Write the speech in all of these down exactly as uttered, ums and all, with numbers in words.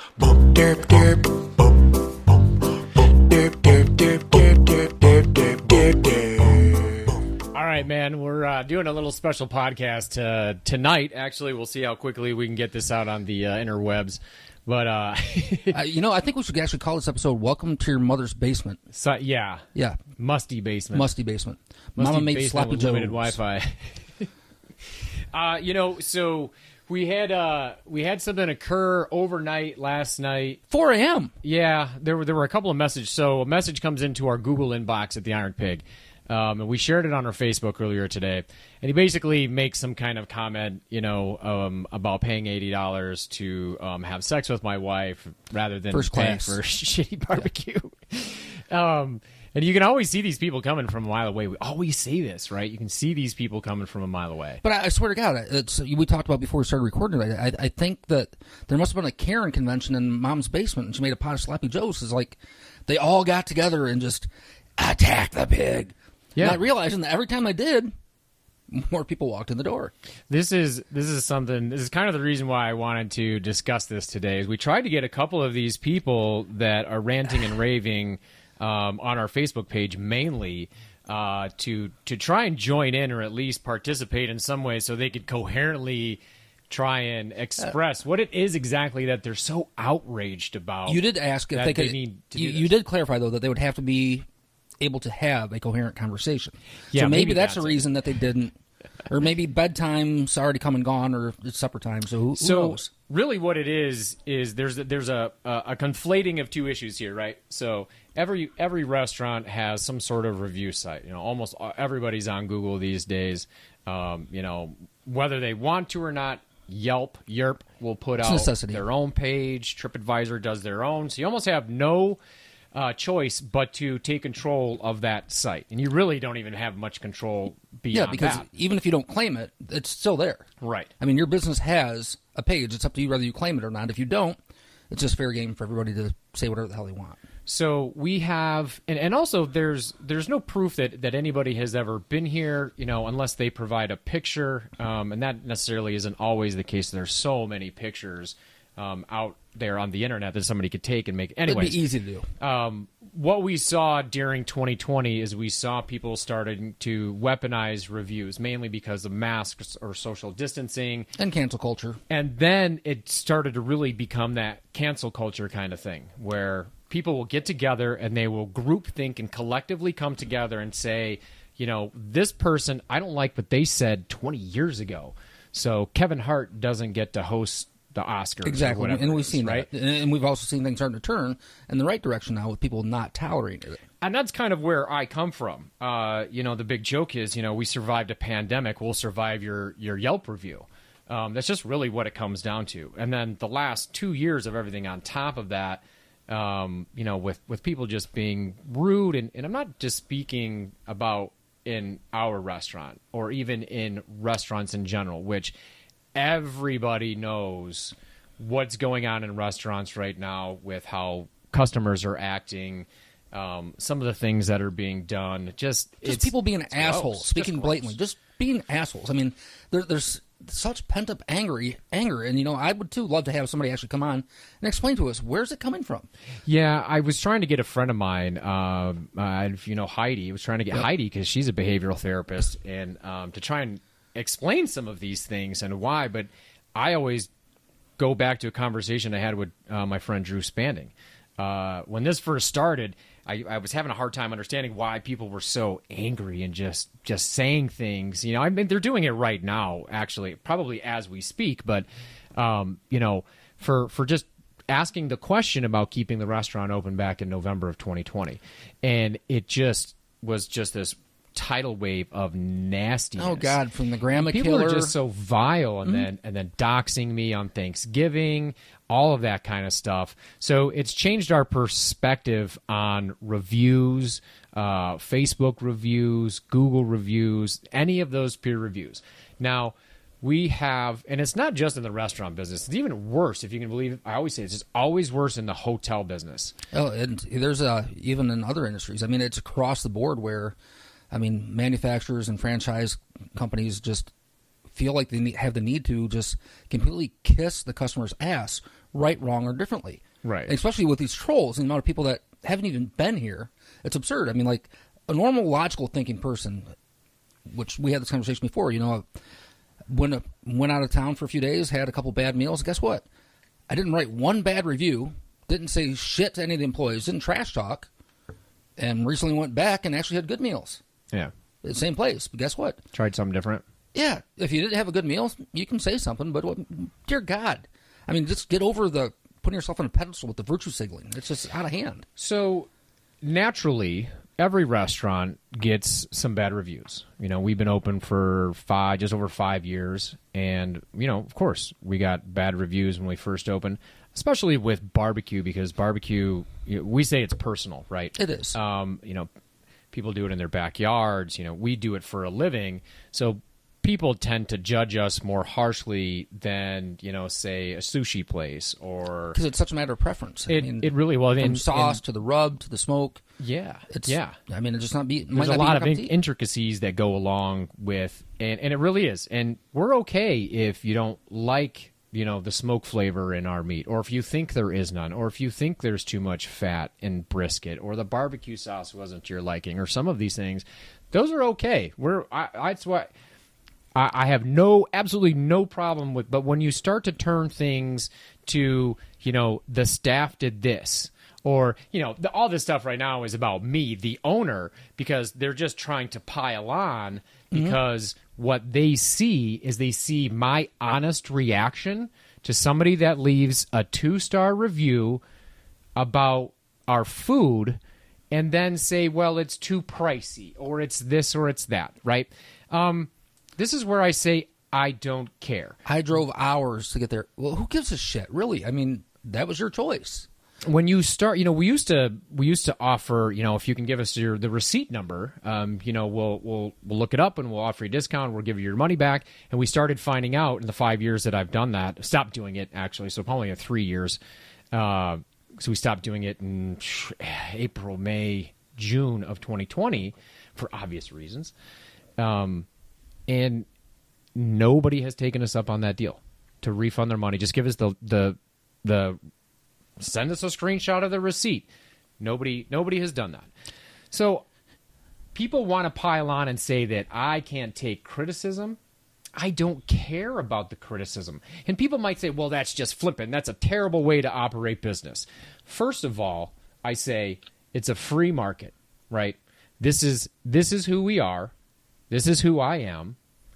Boop, derp, derp. Boop, boop, boop, derp, derp, derp, derp, derp, derp, derp, derp, derp. All right, man, we're uh, doing a little special podcast uh, tonight. Actually, we'll see how quickly we can get this out on the uh, interwebs. But, uh, uh, you know, I think we should actually call this episode Welcome to Your Mother's Basement. so, yeah, Yeah, musty basement. musty basement. Musty Mama made basement sloppy with joes. limited Wi-Fi. uh, you know, so we had uh, we had something occur overnight last night. four a.m. Yeah, there were there were a couple of messages. So a message comes into our Google inbox at the Iron Pig, um, and we shared it on our Facebook earlier today. And he basically makes some kind of comment, you know, um, about paying eighty dollars to um, have sex with my wife rather than First paying class. for shitty barbecue. um, and you can always see these people coming from a mile away. We always say this, right? You can see these people coming from a mile away. But I, I swear to God, it's we talked about before we started recording today. I, I think that there must have been a Karen convention in Mom's basement, and she made a pot of sloppy joes. It's like they all got together and just attacked the pig. Yeah. Not realizing that every time they did, more people walked in the door. This is this is something. This is kind of the reason why I wanted to discuss this today. Is we tried to get a couple of these people that are ranting and raving um, on our Facebook page, mainly uh, to to try and join in or at least participate in some way, so they could coherently try and express what it is exactly that they're so outraged about. You did ask if that they could. they need to you, do you this. did clarify though that they would have to be able to have a coherent conversation. Yeah, so maybe, maybe that's that's the it. reason that they didn't. Or maybe bedtime's already come and gone, or it's supper time. So who, who So knows? really, what it is is there's a, there's a, a a conflating of two issues here, right? So every every restaurant has some sort of review site. You know, almost everybody's on Google these days. Um, you know, whether they want to or not, Yelp, Yerp will put It's a out necessity. their own page. TripAdvisor does their own. So you almost have no uh, choice but to take control of that site, and you really don't even have much control beyond Yeah, because that. even if you don't claim it, it's still there. Right. I mean, your business has a page. It's up to you whether you claim it or not. If you don't, it's just fair game for everybody to say whatever the hell they want. So we have, and, and also there's there's no proof that, that anybody has ever been here, you know, unless they provide a picture, um, and that necessarily isn't always the case. There's so many pictures um, out there on the internet that somebody could take and make. Anyways, It'd be easy to do. um, what we saw during twenty twenty is we saw people starting to weaponize reviews, mainly because of masks or social distancing. And cancel culture. And then it started to really become that cancel culture kind of thing where people will get together and they will group think and collectively come together and say, you know, this person, I don't like what they said twenty years ago. So Kevin Hart doesn't get to host the Oscars. Exactly. Or whatever And it we've is, seen right? that. And we've also seen things starting to turn in the right direction now with people not tolerating it. And that's kind of where I come from. Uh, you know, the big joke is, you know, we survived a pandemic. We'll survive your, your Yelp review. Um, that's just really what it comes down to. And then the last two years of everything on top of that, um, you know, with, with people just being rude. And, and I'm not just speaking about in our restaurant or even in restaurants in general, which everybody knows what's going on in restaurants right now with how customers are acting. Um, some of the things that are being done, just Just it's, people being it's assholes, gross. speaking Just blatantly, gross. just being assholes. I mean, there, there's such pent up angry anger, and you know, I would too love to have somebody actually come on and explain to us where's it coming from. Yeah, I was trying to get a friend of mine, um, uh, if you know Heidi. I was trying to get Yep. Heidi because she's a behavioral therapist, and um, to try and explain some of these things and why. But I always go back to a conversation I had with uh, my friend Drew Spanding. Uh, when this first started, I, I was having a hard time understanding why people were so angry and just just saying things. You know, I mean, they're doing it right now, actually, probably as we speak. But um, you know, for for just asking the question about keeping the restaurant open back in November of twenty twenty, and it just was just this tidal wave of nastiness. Oh God, from the grandma People killer. are just so vile, and then and then doxing me on Thanksgiving, all of that kind of stuff. So it's changed our perspective on reviews, uh, Facebook reviews, Google reviews, any of those peer reviews. Now we have, and it's not just in the restaurant business. It's even worse, if you can believe it. I always say it's just always worse in the hotel business. Oh, and there's uh, even in other industries. I mean, it's across the board where, I mean, manufacturers and franchise companies just feel like they need, have the need to just completely kiss the customer's ass right, wrong, or differently. Right. And especially with these trolls and the amount of people that haven't even been here. It's absurd. I mean, like, a normal, logical thinking person, which we had this conversation before, you know, when went out of town for a few days, had a couple bad meals. Guess what? I didn't write one bad review, didn't say shit to any of the employees, didn't trash talk, and recently went back and actually had good meals. Yeah. The same place. But guess what? Tried something different. Yeah. If you didn't have a good meal, you can say something, but what, dear God. I mean, just get over the putting yourself on a pedestal with the virtue signaling. It's just out of hand. So, naturally, every restaurant gets some bad reviews. You know, we've been open for five, just over five years, and you know, of course, we got bad reviews when we first opened, especially with barbecue, because barbecue, you know, we say it's personal, right? It is. Um, you know, people do it in their backyards. You know, we do it for a living, so people tend to judge us more harshly than, you know, say a sushi place or because it's such a matter of preference. I it. mean, It really well from in, sauce in, to the rub to the smoke. yeah, It's yeah. I mean, it just not be. It There's might a not be lot your of cup in- tea. intricacies that go along with, and, and it really is. And we're okay if you don't like, you know, the smoke flavor in our meat, or if you think there is none, or if you think there's too much fat in brisket, or the barbecue sauce wasn't to your liking, or some of these things. Those are okay. We're I, I, that's why I, I have no absolutely no problem with. But when you start to turn things to, you know, the staff did this. Or, you know, the, all this stuff right now is about me, the owner, because they're just trying to pile on because mm-hmm. what they see is they see my honest reaction to somebody that leaves a two-star review about our food and then say, well, it's too pricey or it's this or it's that, right? Um, this is where I say I don't care. I drove hours to get there. Well, who gives a shit, really? I mean, that was your choice. When you start, you know, we used to we used to offer, you know, if you can give us your the receipt number, um, you know, we'll we'll we'll look it up and we'll offer you a discount. We'll give you your money back. And we started finding out in the five years that I've done that, stopped doing it actually. So probably in three years. Uh, so we stopped doing it in April, May, June of twenty twenty for obvious reasons. Um, and nobody has taken us up on that deal to refund their money. Just give us the the the. Send us a screenshot of the receipt. Nobody nobody has done that. So people want to pile on and say that I can't take criticism. I don't care about the criticism. And people might say, well, that's just flippant. That's a terrible way to operate business. First of all, I say it's a free market, right? This is this is who we are. This is who I am.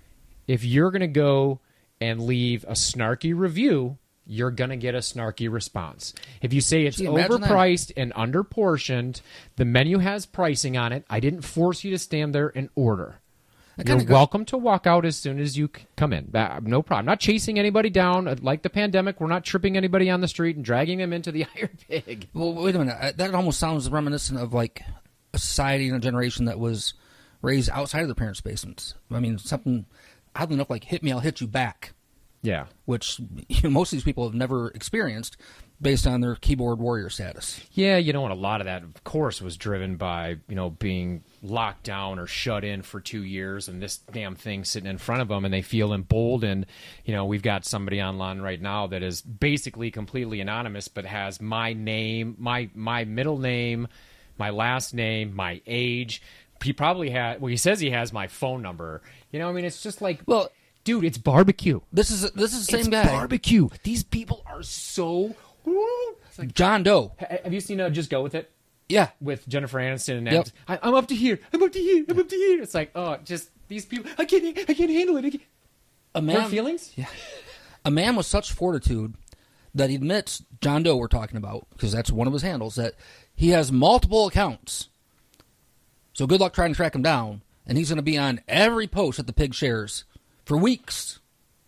If you're going to go and leave a snarky review, you're going to get a snarky response. If you say it's Gee, imagine overpriced and underportioned, the menu has pricing on it, I didn't force you to stand there and order. That You're kinda goes- welcome to walk out as soon as you c- come in. That- no problem. I'm not chasing anybody down. Like the pandemic, we're not tripping anybody on the street and dragging them into the iron pig. Well, wait a minute. I- That almost sounds reminiscent of like a society and a generation that was raised outside of their parents' basements. I mean, something oddly enough like "hit me, I'll hit you back," Yeah. which you know, most of these people have never experienced based on their keyboard warrior status. Yeah, you know, and a lot of that, of course, was driven by, you know, being locked down or shut in for two years and this damn thing sitting in front of them, and they feel emboldened. You know, we've got somebody online right now that is basically completely anonymous but has my name, my my middle name, my last name, my age. He probably had, well, he says he has my phone number. You know, I mean, it's just like, Well, dude, it's barbecue. this is this is the same it's guy, barbecue. These people are so... It's like, John Doe. ha- have you seen uh, Just Go With It? Yeah, With Jennifer Aniston and Yep. I, I'm up to here. I'm up to here. I'm up to here. It's like, oh, just these people. I can't. I can't handle it. I can't. a Their man. feelings. Yeah, a man with such fortitude that he admits John Doe we're talking about because that's one of his handles that he has multiple accounts. So good luck trying to track him down, and he's going to be on every post that the pig shares for weeks.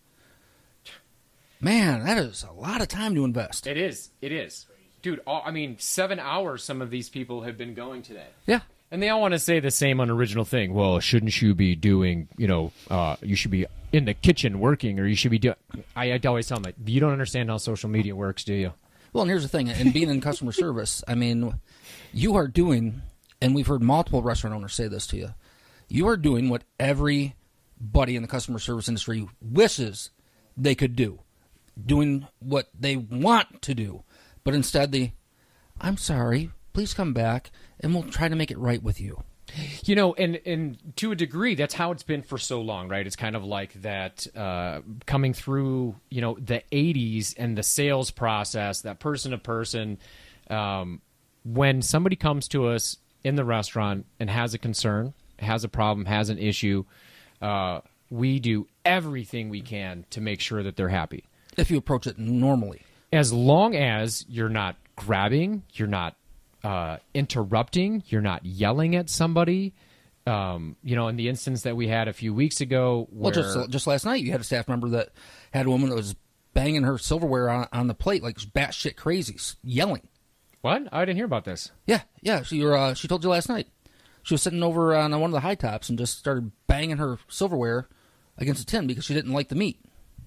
Man, that is a lot of time to invest. It is. It is, dude. All, I mean, seven hours. Some of these people have been going today. Yeah. And they all want to say the same unoriginal thing. Well, shouldn't you be doing, you know, uh, you should be in the kitchen working, or you should be doing. I, I always tell them, like, you don't understand how social media works, do you? Well, and here's the thing, and being in customer service, I mean, you are doing, and we've heard multiple restaurant owners say this to you, you are doing what everybody in the customer service industry wishes they could do. doing what they want to do, but instead they, I'm sorry, please come back, and we'll try to make it right with you. You know, and, and to a degree, that's how it's been for so long, right? It's kind of like that uh, coming through, you know, the eighties and the sales process, that person to person. Um, when somebody comes to us in the restaurant and has a concern, has a problem, has an issue, uh, we do everything we can to make sure that they're happy. If you approach it normally. As long as you're not grabbing, you're not Uh, interrupting, you're not yelling at somebody. Um, you know, in the instance that we had a few weeks ago, where Well, just just last night, you had a staff member that had a woman that was banging her silverware on, on the plate like batshit crazy, yelling. what? I didn't hear about this. Yeah, yeah. She uh, she told you last night. She was sitting over on one of the high tops and just started banging her silverware against a tin because she didn't like the meat.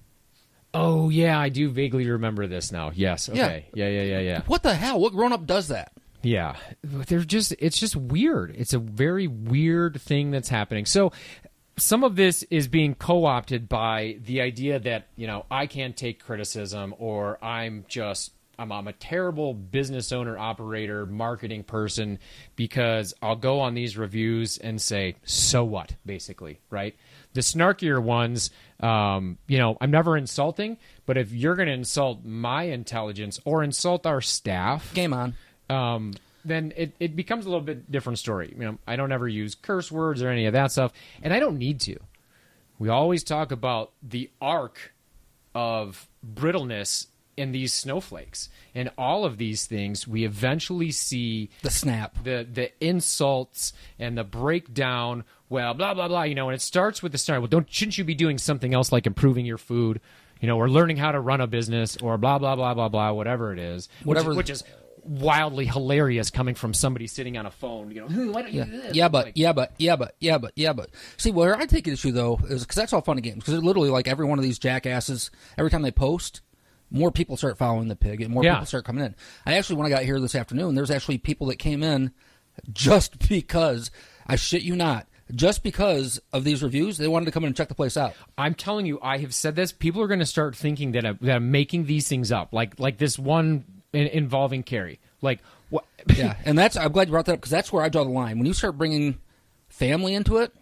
Oh yeah, I do vaguely remember this now. Yes. Okay. Yeah. Yeah. Yeah. Yeah. What the hell? What grown up does that? Yeah, they're just, it's just weird. It's a very weird thing that's happening. So some of this is being co-opted by the idea that, you know, I can't take criticism, or I'm just, I'm, I'm a terrible business owner, operator, marketing person, because I'll go on these reviews and say, so what, basically, right? The snarkier ones, um, you know, I'm never insulting, but if you're going to insult my intelligence or insult our staff, Game on. Um, then it, it becomes a little bit different story. You know, I don't ever use curse words or any of that stuff, and I don't need to. We always talk about the arc of brittleness in these snowflakes, and all of these things we eventually see The snap. the the insults and the breakdown. Well, blah blah blah. You know, and it starts with the start. Well, don't shouldn't you be doing something else like improving your food? You know, or learning how to run a business, or blah blah blah blah blah. Whatever it is, Whatever. which is, which is wildly hilarious coming from somebody sitting on a phone. You know, why don't you Yeah, do this? yeah, but Like, yeah, but yeah, but yeah, but yeah, but see, where I take issue though is because that's all fun and games. Because literally, like every one of these jackasses, every time they post, more people start following the pig, and more Yeah. people start coming in. I actually, when I got here this afternoon, there's actually people that came in just because, I shit you not, just because of these reviews, they wanted to come in and check the place out. I'm telling you, I have said this. People are going to start thinking that I'm, that I'm making these things up, like like this one in, involving Carrie. Like what? Yeah, and that's I'm glad you brought that up because that's where I draw the line. When you start bringing family into it,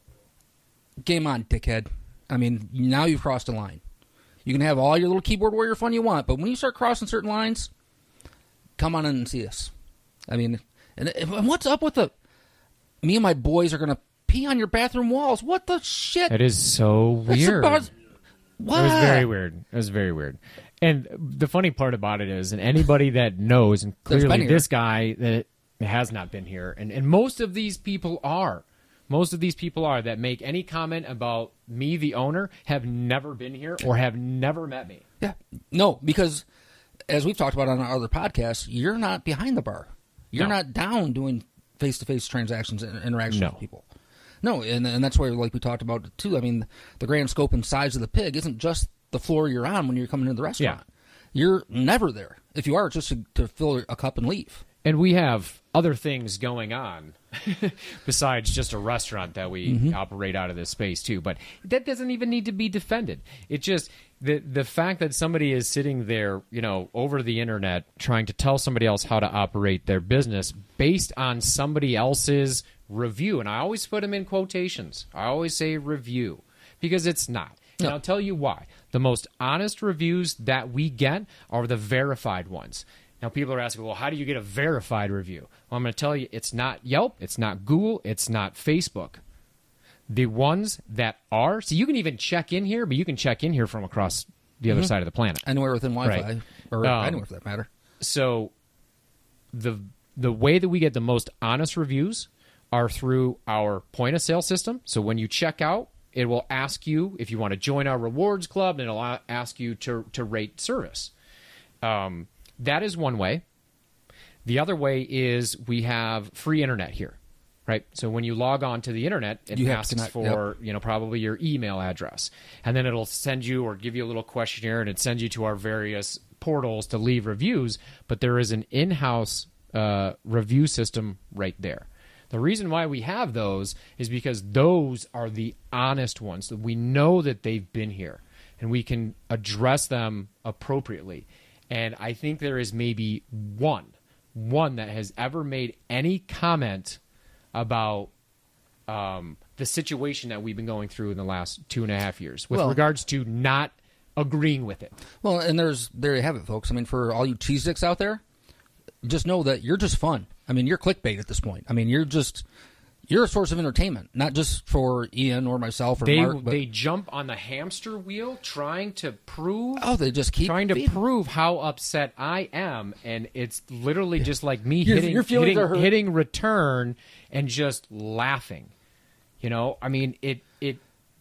game on, dickhead. I mean, now you've crossed a line. You can have all your little keyboard warrior fun you want, but when you start crossing certain lines, come on in and see us. I mean, and, and what's up with the? Me and my boys are gonna pee on your bathroom walls. What the shit? It is so That's weird. about- what? It was very weird. It was very weird. And the funny part about it is, and anybody that knows, and That's been clearly here. this guy that has not been here, and, and most of these people are, most of these people are that make any comment about me, the owner, have never been here or have never met me. Yeah. No, because as we've talked about on our other podcasts, you're not behind the bar. You're No. not down doing face-to-face transactions and interactions No. with people. No, and and that's where, like we talked about too. I mean, the grand scope and size of the pig isn't just the floor you're on when you're coming into the restaurant. You're never there. If you are, it's just to, to fill a cup and leave. And we have other things going on besides just a restaurant that we Mm-hmm. operate out of this space too. But that doesn't even need to be defended. It just the the fact that somebody is sitting there, you know, over the internet trying to tell somebody else how to operate their business based on somebody else's review. And I always put them in quotations. I always say review because it's not. And No. I'll tell you why. The most honest reviews that we get are the verified ones. Now, people are asking, well, how do you get a verified review? Well, I'm going to tell you, it's not Yelp, it's not Google, it's not Facebook. The ones that are, so you can even check in here, but you can check in here from across the other side of the planet. Anywhere within Wi-Fi, Right. or Um, anywhere for that matter. So the the way that we get the most honest reviews are through our point of sale system. So when you check out, it will ask you if you want to join our rewards club, and it'll a- ask you to to rate service. Um, that is one way. The other way is we have free internet here, right? So when you log on to the internet, it You have to asks connect, for you know probably your email address, and then it'll send you or give you a little questionnaire, and it sends you to our various portals to leave reviews. But there is an in-house uh, review system right there. The reason why we have those is because those are the honest ones. That we know that they've been here. and we can address them appropriately. And I think there is maybe one, one that has ever made any comment about um, the situation that we've been going through in the last two and a half years with Well- regards to not agreeing with it. Well, and there's there you have it, folks. I mean, for all you cheese dicks out there, just know that you're just fun. I mean, you're clickbait at this point. I mean, you're just you're a source of entertainment, not just for Ian or myself or They Mark. But, they jump on the hamster wheel trying to prove oh, they just keep trying to feeding. prove how upset I am, and it's literally just like me Your- hitting your feelings hitting, are hurt. hitting return and just laughing. You know, I mean, it it.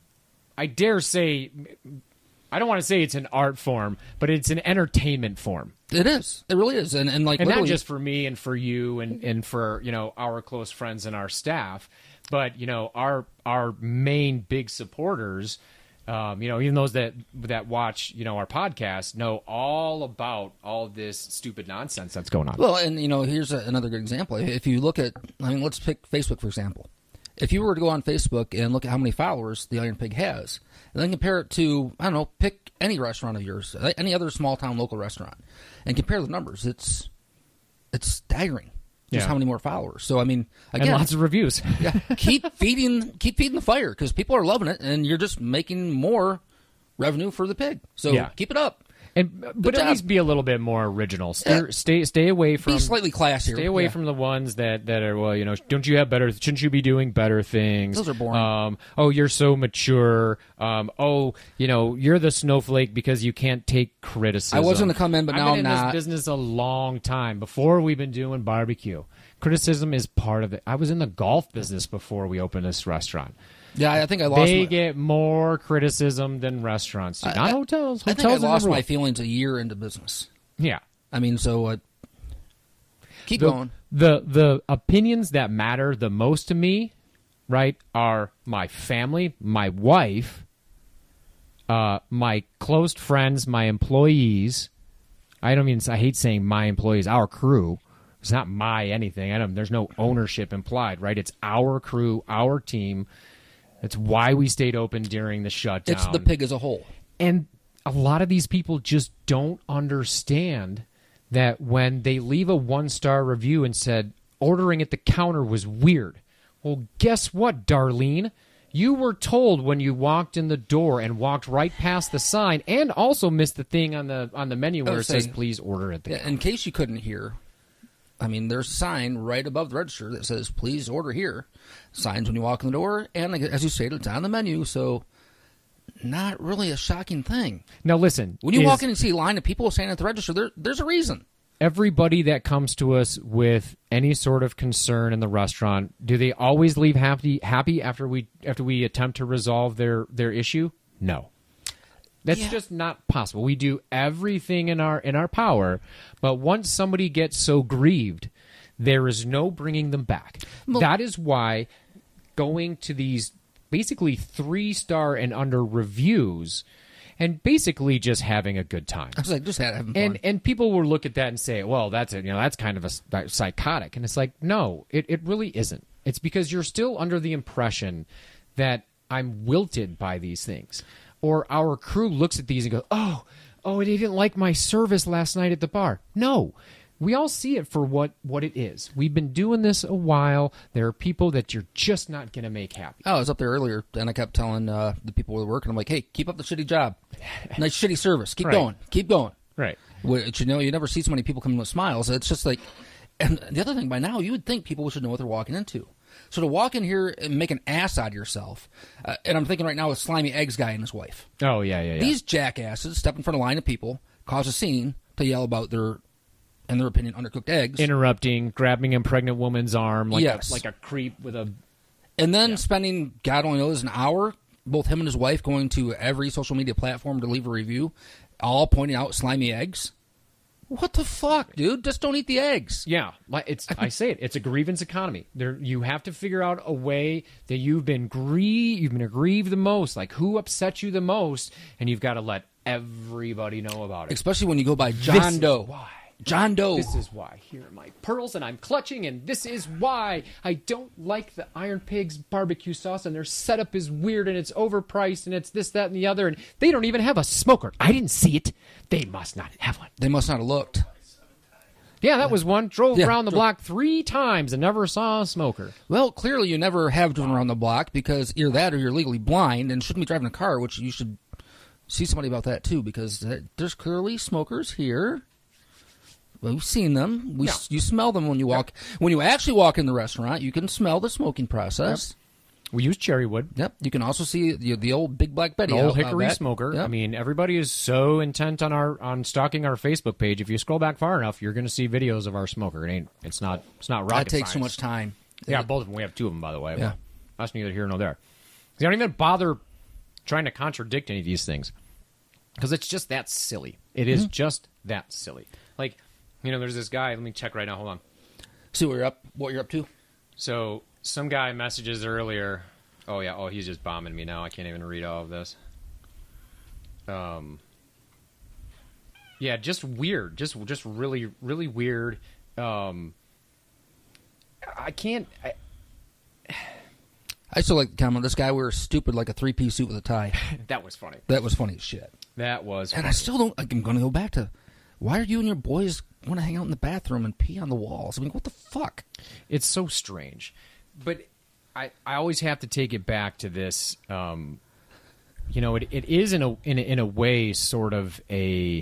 I dare say, I don't want to say it's an art form, but it's an entertainment form. It is. It really is. And and like And not literally- just for me and for you and, and for, you know, our close friends and our staff, but, you know, our our main big supporters, um, you know, even those that that watch, you know, our podcast know all about all this stupid nonsense that's going on. Well, and you know, here's a, another good example. If you look at, I mean, let's pick Facebook for example. If you were to go on Facebook and look at how many followers the Iron Pig has, and then compare it to, I don't know, pick any restaurant of yours, any other small town local restaurant, and compare the numbers, it's it's staggering. Just Yeah. how many more followers. So I mean, and again, lots of reviews. yeah, keep feeding, keep feeding the fire because people are loving it, and you're just making more revenue for the pig. So Yeah. keep it up. And but at job. least be a little bit more original. Stay Yeah. stay, stay away from Be slightly classier. Stay away Yeah. from the ones that, that are, well, you know, don't you have better, shouldn't you be doing better things? Those are boring. Um, oh, you're so mature. Um, oh, you know, you're the snowflake because you can't take criticism. I was going to come in, but I've now been I'm in not. this business a long time. Before we've been doing barbecue. Criticism is part of it. I was in the golf business before we opened this restaurant. Yeah, I think I lost. They my, get more criticism than restaurants do. I- Not I- hotels. I think I Hotels are lost number my one. feelings a year into business. Yeah. I mean, so uh, keep the, going. The the opinions that matter the most to me, right, are my family, my wife, uh, my close friends, my employees. I don't mean I hate saying my employees, our crew. It's not my anything. I don't. There's no ownership implied, right? It's our crew, our team. It's why we stayed open during the shutdown. It's the pig as a whole. And a lot of these people just don't understand that when they leave a one-star review and said ordering at the counter was weird. Well, guess what, Darlene? You were told when you walked in the door and walked right past the sign and also missed the thing on the on the menu where I it was says saying- please order at the Yeah, counter. in case you couldn't hear, I mean, there's a sign right above the register that says, please order here. Signs when you walk in the door, and like, as you stated, it's on the menu, so not really a shocking thing. Now listen, When you is walk in and see a line of people standing at the register, there, there's a reason. everybody that comes to us with any sort of concern in the restaurant, do they always leave happy happy after we after we attempt to resolve their their issue? No. That's Yeah. just not possible. We do everything in our in our power, but once somebody gets so grieved, there is no bringing them back. Well- that is why going to these basically three-star and under reviews and basically just having a good time. I was like, just had having fun. And and people will look at that and say, well, that's it. You know, that's kind of a s- that psychotic. And it's like, no, it, it really isn't. It's because you're still under the impression that I'm wilted by these things. Or our crew looks at these and goes, oh, oh, they didn't like my service last night at the bar. No. We all see it for what, what it is. We've been doing this a while. There are people that you're just not going to make happy. Oh, I was up there earlier, and I kept telling uh, the people at work, and I'm like, hey, keep up the shitty job. Nice shitty service. Keep Right. going. Keep going. Right. Which, you know, you never see so many people coming with smiles. It's just like, and the other thing, by now, you would think people should know what they're walking into. So to walk in here and make an ass out of yourself, uh, and I'm thinking right now with Slimy Eggs guy and his wife. Oh, yeah, yeah, yeah. These jackasses step in front of a line of people, cause a scene to yell about their, in their opinion, undercooked eggs. Interrupting, grabbing a pregnant woman's arm like, Yes. a, like a creep with a... And then Yeah. spending, God only knows, an hour, both him and his wife going to every social media platform to leave a review, all pointing out slimy eggs. What the fuck, dude? Just don't eat the eggs. Yeah, like it's. I say it. It's a grievance economy. There, you have to figure out a way that you've been grieved. You've been aggrieved the most. Like who upset you the most, and you've got to let everybody know about it. Especially when you go by This John is Doe. Why? John Doe. This is why. Here are my pearls, and I'm clutching, and this is why I don't like the Iron Pigs barbecue sauce, and their setup is weird, and it's overpriced, and it's this, that, and the other, and they don't even have a smoker. I didn't see it. They must not have one. They must not have looked. Yeah, that was one. Drove Yeah, around the drove- block three times and never saw a smoker. Well, clearly you never have driven around the block because either that or you're legally blind and shouldn't be driving a car, which you should see somebody about that too, because there's clearly smokers here. Well, we've seen them. We Yeah. you smell them when you walk. When you actually walk in the restaurant, you can smell the smoking process. We use cherry wood. Yep. You can also see the, the old Big Black Betty, The old out- out hickory back. smoker. Yep. I mean, everybody is so intent on our on stalking our Facebook page. If you scroll back far enough, you're going to see videos of our smoker. It ain't. It's not. It's not rocket that takes so science. much time. Yeah, both of them. We have two of them, by the way. Yeah. But that's neither here nor there. They don't even bother trying to contradict any of these things because it's just that silly. It is Mm-hmm. just that silly. Like, you know, there's this guy. Let me check right now. Hold on. See what you're up. What you're up to? So some guy messages earlier. Oh yeah. Oh, he's just bombing me now. I can't even read all of this. Um. Yeah, just weird. Just just really really weird. Um. I can't. I, I still like the comment. This guy wears stupid like a three piece suit with a tie. that was funny. That was funny as shit. That was. And funny. I still don't. I'm going to go back to why are you and your boys want to hang out in the bathroom and pee on the walls? I mean, what the fuck? It's so strange, but I I always have to take it back to this. Um, you know, it it is in a in a, in a way sort of a,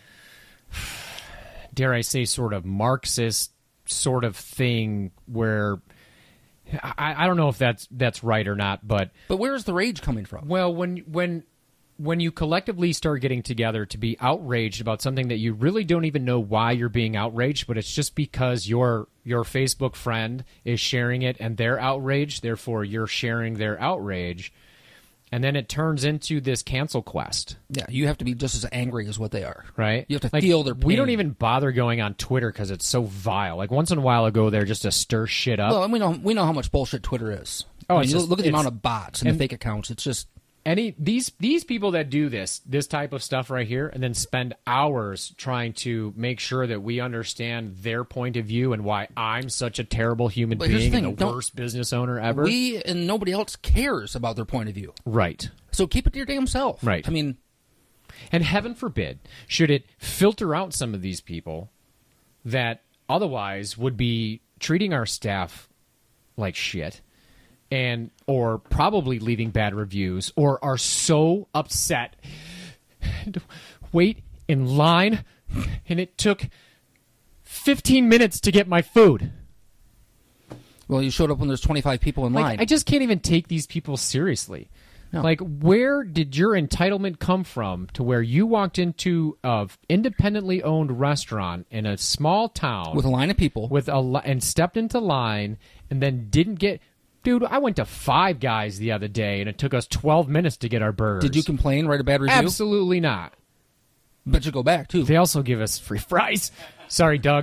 dare I say, sort of Marxist sort of thing where I, I don't know if that's that's right or not, but But where's the rage coming from? well, when when when you collectively start getting together to be outraged about something that you really don't even know why you're being outraged, but it's just because your your Facebook friend is sharing it and they're outraged, therefore you're sharing their outrage, and then it turns into this cancel quest, Yeah, you have to be just as angry as what they are. right? You have to Like, feel their pain. We don't even bother going on Twitter because it's so vile. Like once in a while, I go there just to stir shit up. Well, and we know we know how much bullshit Twitter is. Oh, I mean, it's you just- look at the it's- amount of bots and, and- the fake accounts. It's just Any these these people that do this this type of stuff right here and then spend hours trying to make sure that we understand their point of view and why I'm such a terrible human But here's the being and thing, the don't- worst business owner ever. we and nobody else cares about their point of view. Right. So keep it to your damn self. Right. I mean, And heaven forbid, should it filter out some of these people that otherwise would be treating our staff like shit and or probably leaving bad reviews or are so upset to wait in line and it took fifteen minutes to get my food. well, you showed up when there's twenty-five people in Like, line. I just can't even take these people seriously. No. Like, where did your entitlement come from to where you walked into a independently owned restaurant in a small town with a line of people. with a li- and stepped into line and then didn't get? Dude, I went to Five Guys the other day and it took us twelve minutes to get our burgers. Did you complain? Write a bad review? Absolutely not. Bet you go back too. They also give us free fries. Sorry, Doug.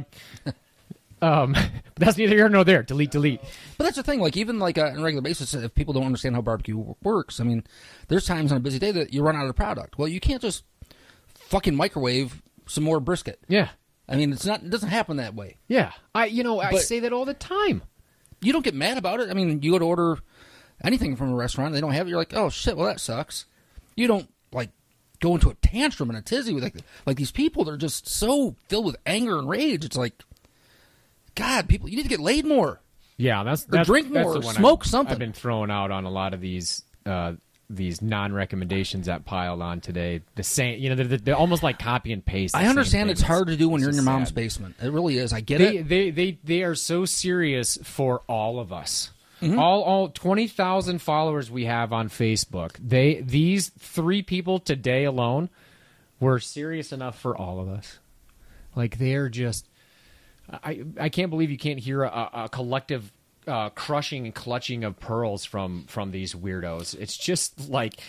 um, that's neither here nor there. Delete, delete. But that's the thing. Like even like uh, on a regular basis, if people don't understand how barbecue w- works, I mean, there's times on a busy day that you run out of product. Well, you can't just fucking microwave some more brisket. Yeah, I mean, it's not. It doesn't happen that way. yeah. I, you know, I But- say that all the time. You don't get mad about it. I mean, you go to order anything from a restaurant, they don't have it. You're like, oh shit, well that sucks. You don't like go into a tantrum and a tizzy with like like these people. They're just so filled with anger and rage. It's like, God, people, you need to get laid more. Yeah, that's, that's drink that's more, the one smoke I've, something. I've been throwing out on a lot of these uh, these non-recommendations that piled on today. The same, you know, they're, they're almost like copy and paste. the I same understand thing. it's hard to do when it's you're in your just mom's sad. basement. It really is. I get They, it. they they they are so serious for all of us. Mm-hmm. All all twenty thousand followers we have on Facebook. They these three people today alone were serious enough for all of us. Like they're just, I I can't believe you can't hear a, a collective uh, crushing and clutching of pearls from from these weirdos. It's just like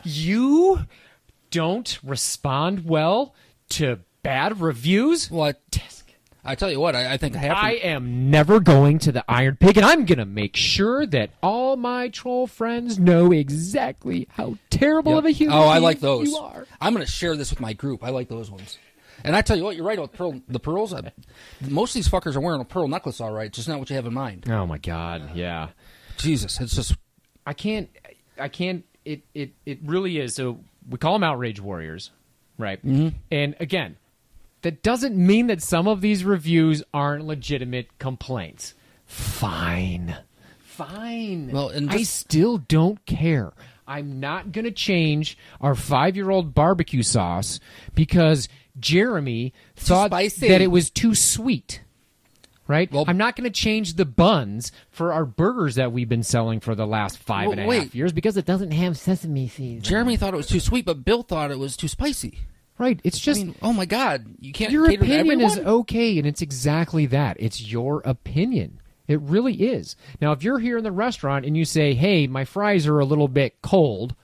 you don't respond well to bad reviews. Well, I, I tell you what, I, I think half. I am never going to the Iron Pig, and I'm going to make sure that all my troll friends know exactly how terrible Yep. of a human Oh, I being like those. you are. I'm going to share this with my group. I like those ones. And I tell you what, you're right about pearl, the pearls. I, most of these fuckers are wearing a pearl necklace, all right. Just not what you have in mind. Oh my God, yeah. Jesus, it's just I can't. I can't. It. It. It really is. So we call them outrage warriors, right? Mm-hmm. And again, that doesn't mean that some of these reviews aren't legitimate complaints. Fine, fine. Well, and I just- still don't care. I'm not going to change our five-year-old barbecue sauce because Jeremy thought spicy. that it was too sweet. Right? Well- I'm not going to change the buns for our burgers that we've been selling for the last five Well, and a half wait. years because it doesn't have sesame seeds. Jeremy thought it was too sweet, but Bill thought it was too spicy. Right. It's just I mean, oh my God, you can't. your cater to opinion is everyone? okay, and it's exactly that. It's your opinion. It really is. Now, if you're here in the restaurant and you say, hey, my fries are a little bit cold,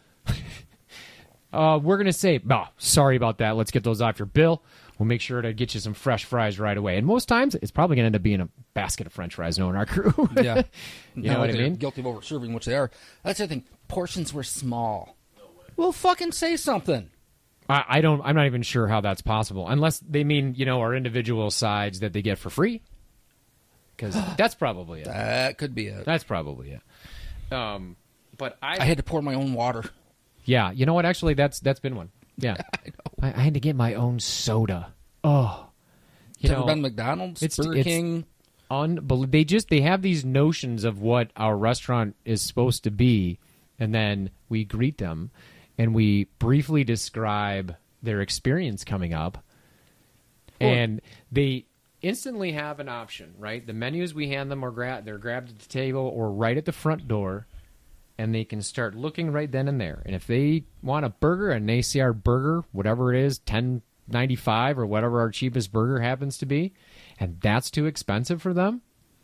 uh, we're going to say, oh, sorry about that. Let's get those off your bill. We'll make sure to get you some fresh fries right away. And most times, it's probably going to end up being a basket of French fries knowing our crew. Yeah, You Not know what like I they're mean? Guilty of over serving, which they are. That's the thing. Portions were small. Well, fucking say something. I, I don't. I'm not even sure how that's possible, unless they mean you know our individual sides that they get for free. Because that's probably it. That could be it. That's probably it. Um, but I, I had to pour my own water. yeah, you know what? Actually, that's that's been one. Yeah, I, I had to get my own soda. Oh, you Ever know, been to McDonald's, it's- Burger it's- King? unbelievable. They just they have these notions of what our restaurant is supposed to be, and then we greet them, and we briefly describe their experience coming up, Well- and they instantly have an option. Right, the menus we hand them are gra- they're grabbed at the table or right at the front door, and they can start looking right then and there. And if they want a burger and they see our burger, whatever it is, ten ninety five or whatever our cheapest burger happens to be, and that's too expensive for them,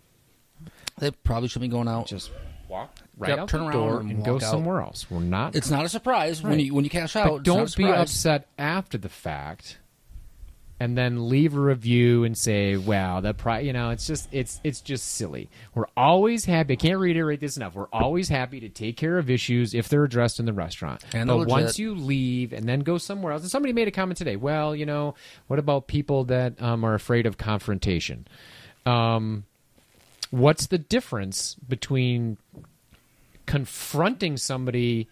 They probably should be going out. just walk right Yep, out turn the around door and and go walk out. somewhere else. We're not. It's not a surprise when Right. you when you cash out. but It's not a don't be surprise. upset after the fact, and then leave a review and say, "Wow, that pri-" you know, it's just it's it's just silly." We're always happy. I can't reiterate this enough. We're always happy to take care of issues if they're addressed in the restaurant. And but they're once legit. you leave and then go somewhere else, and somebody made a comment today. Well, you know, what about people that um, are afraid of confrontation? Um, what's the difference between confronting somebody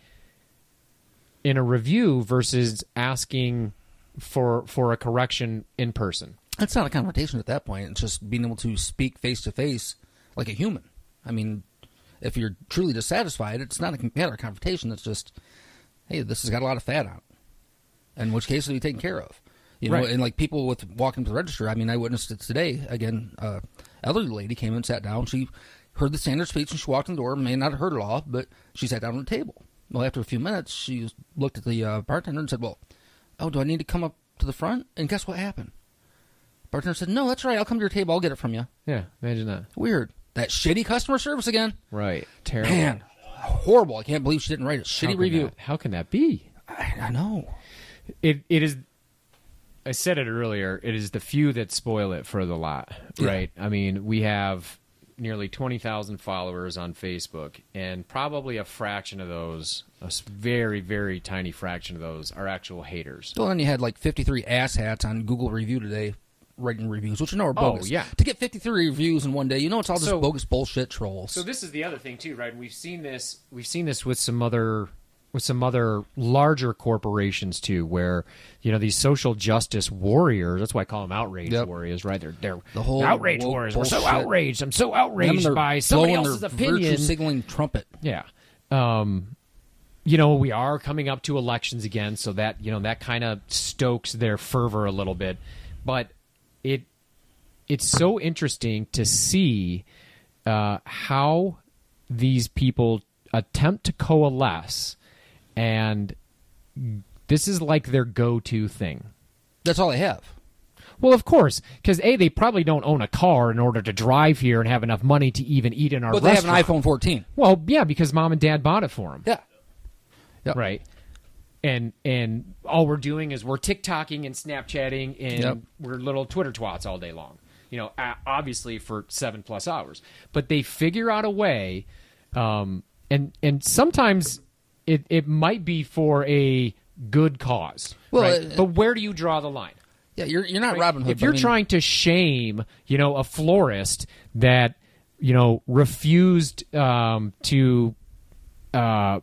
in a review versus asking for for a correction in person? It's not a confrontation at that point. It's just being able to speak face to face like a human. I mean, if you're truly dissatisfied, it's not a matter of confrontation. It's just, hey, this has got a lot of fat on it. In which case, it'll be taken care of. You know, Right. and like people with walking to the register. I mean, I witnessed it today. Again, uh, elderly lady came and sat down. She heard the standard speech and she walked in the door. May not have heard it all, but she sat down at the table. Well, after a few minutes, she looked at the uh, bartender and said, "Well, oh, do I need to come up to the front?" And guess what happened? Bartender said, "No, that's right. I'll come to your table. I'll get it from you." Yeah, imagine that. Weird. That shitty customer service again. Right, terrible. Man, horrible. I can't believe she didn't write a How shitty can review. that- how can that be? I, I know. It it is. I said it earlier. It is the few that spoil it for the lot, Yeah. right? I mean, we have nearly twenty thousand followers on Facebook, and probably a fraction of those, a s- very very tiny fraction of those, are actual haters. Well, then you had like fifty-three asshats on Google Review today writing reviews, which you know are Oh, bogus. yeah. To get fifty-three reviews in one day, you know it's all just So- bogus bullshit trolls. So this is the other thing too, right? And we've seen this. We've seen this with some other with some other larger corporations too, where you know these social justice warriors. That's why I call them outrage Yep. warriors, right? They're they're The whole outrage woke warriors. We're so bullshit. outraged. I'm so Them and outraged their by somebody blowing else's their opinion. virtue signaling trumpet. Yeah. Um, you know, we are coming up to elections again, so that you know that kind of stokes their fervor a little bit. But it it's so interesting to see uh, how these people attempt to coalesce, and this is like their go-to thing. That's all they have. Well, of course, because A, they probably don't own a car in order to drive here and have enough money to even eat in our But they have restaurant. an iPhone fourteen. Well, yeah, because mom and dad bought it for them. Yeah. Yep. Right. And and all we're doing is we're TikToking and Snapchatting and Yep. we're little Twitter twats all day long. You know, a- obviously for seven plus hours. But they figure out a way, um, and and sometimes it it might be for a good cause. Well, right? uh, but where do you draw the line? Yeah, you're you're not Robin Hood. If you're I mean, trying to shame, you know, a florist that, you know, refused um, to uh,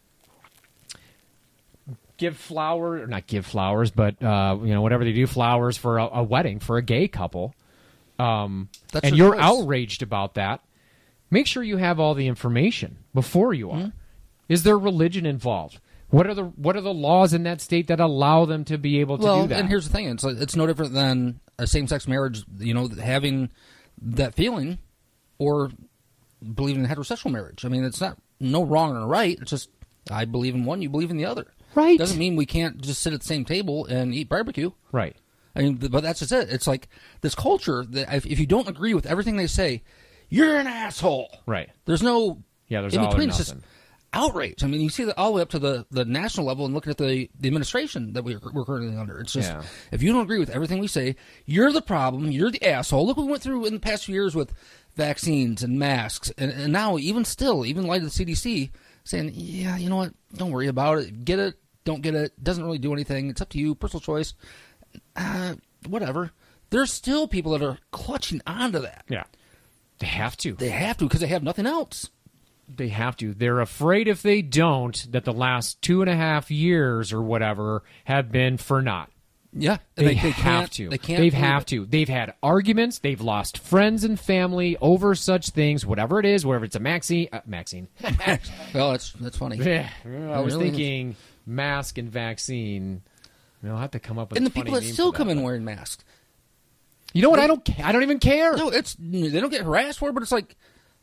give flower or not give flowers, but uh, you know, whatever they do, flowers for a, a wedding for a gay couple, um, That's and their you're choice. outraged about that, make sure you have all the information before you are. Mm-hmm. Is there religion involved? What are the what are the laws in that state that allow them to be able to well, do that? and here's the thing: it's it's no different than a same-sex marriage. You know, having that feeling or believing in heterosexual marriage. I mean, it's not no wrong or right. It's just I believe in one, you believe in the other. Right. Doesn't mean we can't just sit at the same table and eat barbecue. Right. I mean, but that's just it. It's like this culture that if, if you don't agree with everything they say, you're an asshole. Right. There's no Yeah, there's in all or between. It's just nothing. outrage. I mean, you see that all the way up to the, the national level and looking at the, the administration that we're, we're currently under. It's just, Yeah. if you don't agree with everything we say, you're the problem. You're the asshole. Look what we went through in the past few years with vaccines and masks. And, and now, even still, even in light of the C D C, saying, yeah, you know what? Don't worry about it. Get it. Don't get it. Doesn't really do anything. It's up to you. Personal choice. Uh, whatever. There's still people that are clutching onto that. Yeah. They have to. They have to because they have nothing else. They have to. They're afraid if they don't that the last two and a half years or whatever have been for naught. Yeah. They, And have can't- to. They can't. They've believe have it. to. They've had arguments. They've lost friends and family over such things, whatever it is, whether it's a Maxine. Uh, Maxine. Well, that's that's funny. Yeah. I was really is. thinking mask and vaccine. I'll have to come up with And a the people funny that name still for come that, in but- wearing masks. You know what? I don't. ca- I don't even care. No, it's they don't get harassed for it, but it's like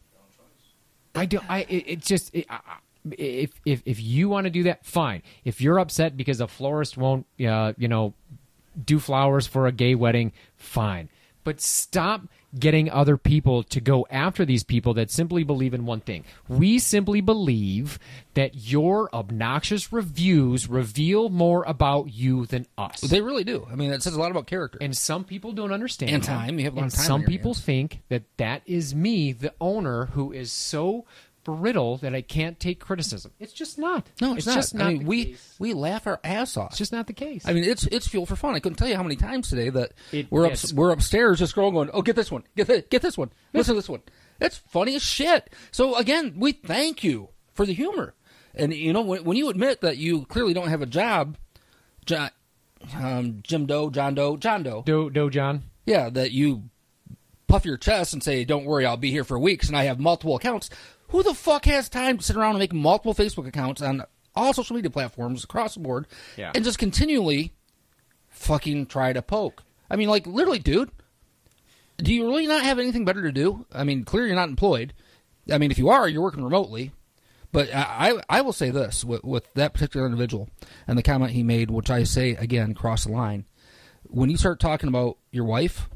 I do. I. It, it's just. It, I, I- if if if you want to do that, fine. If you're upset because a florist won't, uh, you know, do flowers for a gay wedding, fine. But stop getting other people to go after these people that simply believe in one thing. We simply believe that your obnoxious reviews reveal more about you than us. they really do. I mean, it says a lot about character. And some people don't understand. And that. time. You have a lot and of time some on your people hands. think that that is me, the owner, who is so brittle that I can't take criticism. It's just not. no, it's, not. just not I mean, the we case. we laugh our ass off. It's just not the case. I mean, it's it's fuel for fun. I couldn't tell you how many times today that It we're up, gets- we're upstairs just scrolling, going, "Oh, get this one, get this, get this one, listen to this one." It's funny as shit. So again, we thank you for the humor, and you know when, when you admit that you clearly don't have a job, John, um, Jim Doe, John Doe, John Doe, Do Do John. yeah, that you puff your chest and say, "Don't worry, I'll be here for weeks," and I have multiple accounts. Who the fuck has time to sit around and make multiple Facebook accounts on all social media platforms across the board Yeah. and just continually fucking try to poke? I mean, like, literally, dude, do you really not have anything better to do? I mean, clearly you're not employed. I mean, if you are, you're working remotely. But I, I, I will say this with, with that particular individual and the comment he made, which I say, again, cross the line. When you start talking about your wife,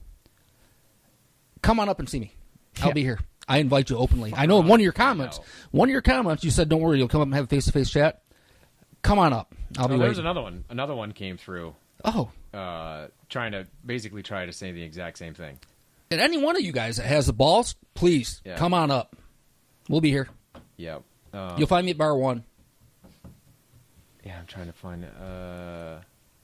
come on up and see me. I'll Yeah. be here. I invite you openly. I know in one of your comments, one of your comments, you said, "Don't worry, you'll come up and have a face-to-face chat." Come on up. I'll be Oh, there's waiting. another one. Another one came through, Oh, uh, trying to basically try to say the exact same thing. and any one of you guys that has the balls, please Yeah. come on up. We'll be here. Yeah. Um, You'll find me at bar one. yeah, I'm trying to find. Uh,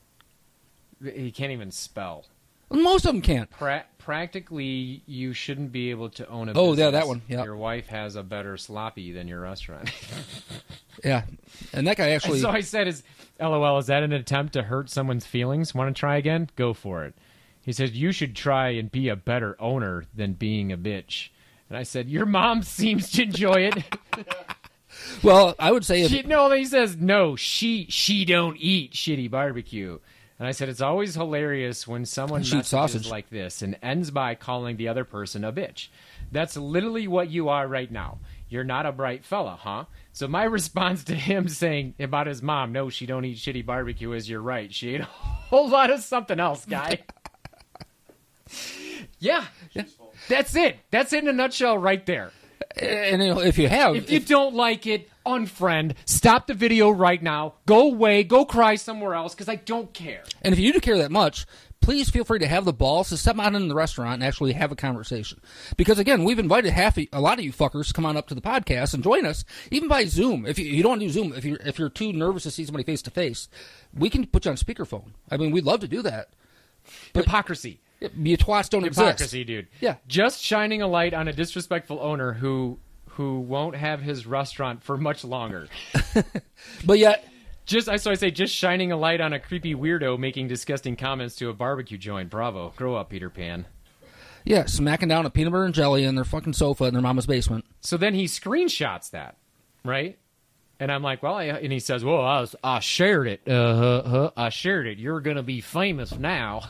he can't even spell. Most of them can't. Pra- practically, you shouldn't be able to own a Oh, business. yeah, that one, yeah. Your wife has a better sloppy than your restaurant. Yeah, and that guy actually. So I said, "Is LOL? Is that an attempt to hurt someone's feelings? Want to try again? Go for it." He said, "You should try and be a better owner than being a bitch." And I said, "Your mom seems to enjoy it." Well, I would say if, she, no, he says, "No, she she don't eat shitty barbecue." And I said, "It's always hilarious when someone She messages eats sausage. like this and ends by calling the other person a bitch. That's literally what you are right now. You're not a bright fella, huh?" So my response to him saying about his mom, "No, she don't eat shitty barbecue," is, "You're right. She ate a whole lot of something else, guy." yeah, that's it. That's it in a nutshell right there. and you know, if you have, If you don't like it, unfriend. Stop the video right now. Go away. Go cry somewhere else because I don't care. and if you do care that much, please feel free to have the balls to step out in the restaurant and actually have a conversation. Because again, we've invited half a, a lot of you fuckers to come on up to the podcast and join us, even by Zoom. If you, you don't want to do Zoom, if you're if you're too nervous to see somebody face to face, we can put you on speakerphone. I mean, we'd love to do that. But- Hypocrisy. You twats don't Hypocrisy, exist. dude. Yeah. Just shining a light on a disrespectful owner who who won't have his restaurant for much longer. But yet, Just I so I say, just shining a light on a creepy weirdo making disgusting comments to a barbecue joint. Bravo. Grow up, Peter Pan. yeah, smacking down a peanut butter and jelly in their fucking sofa in their mama's basement. So then he screenshots that, right? And I'm like, well, I, and he says, well, I, was, I shared it. Uh, huh, huh, I shared it. You're going to be famous now.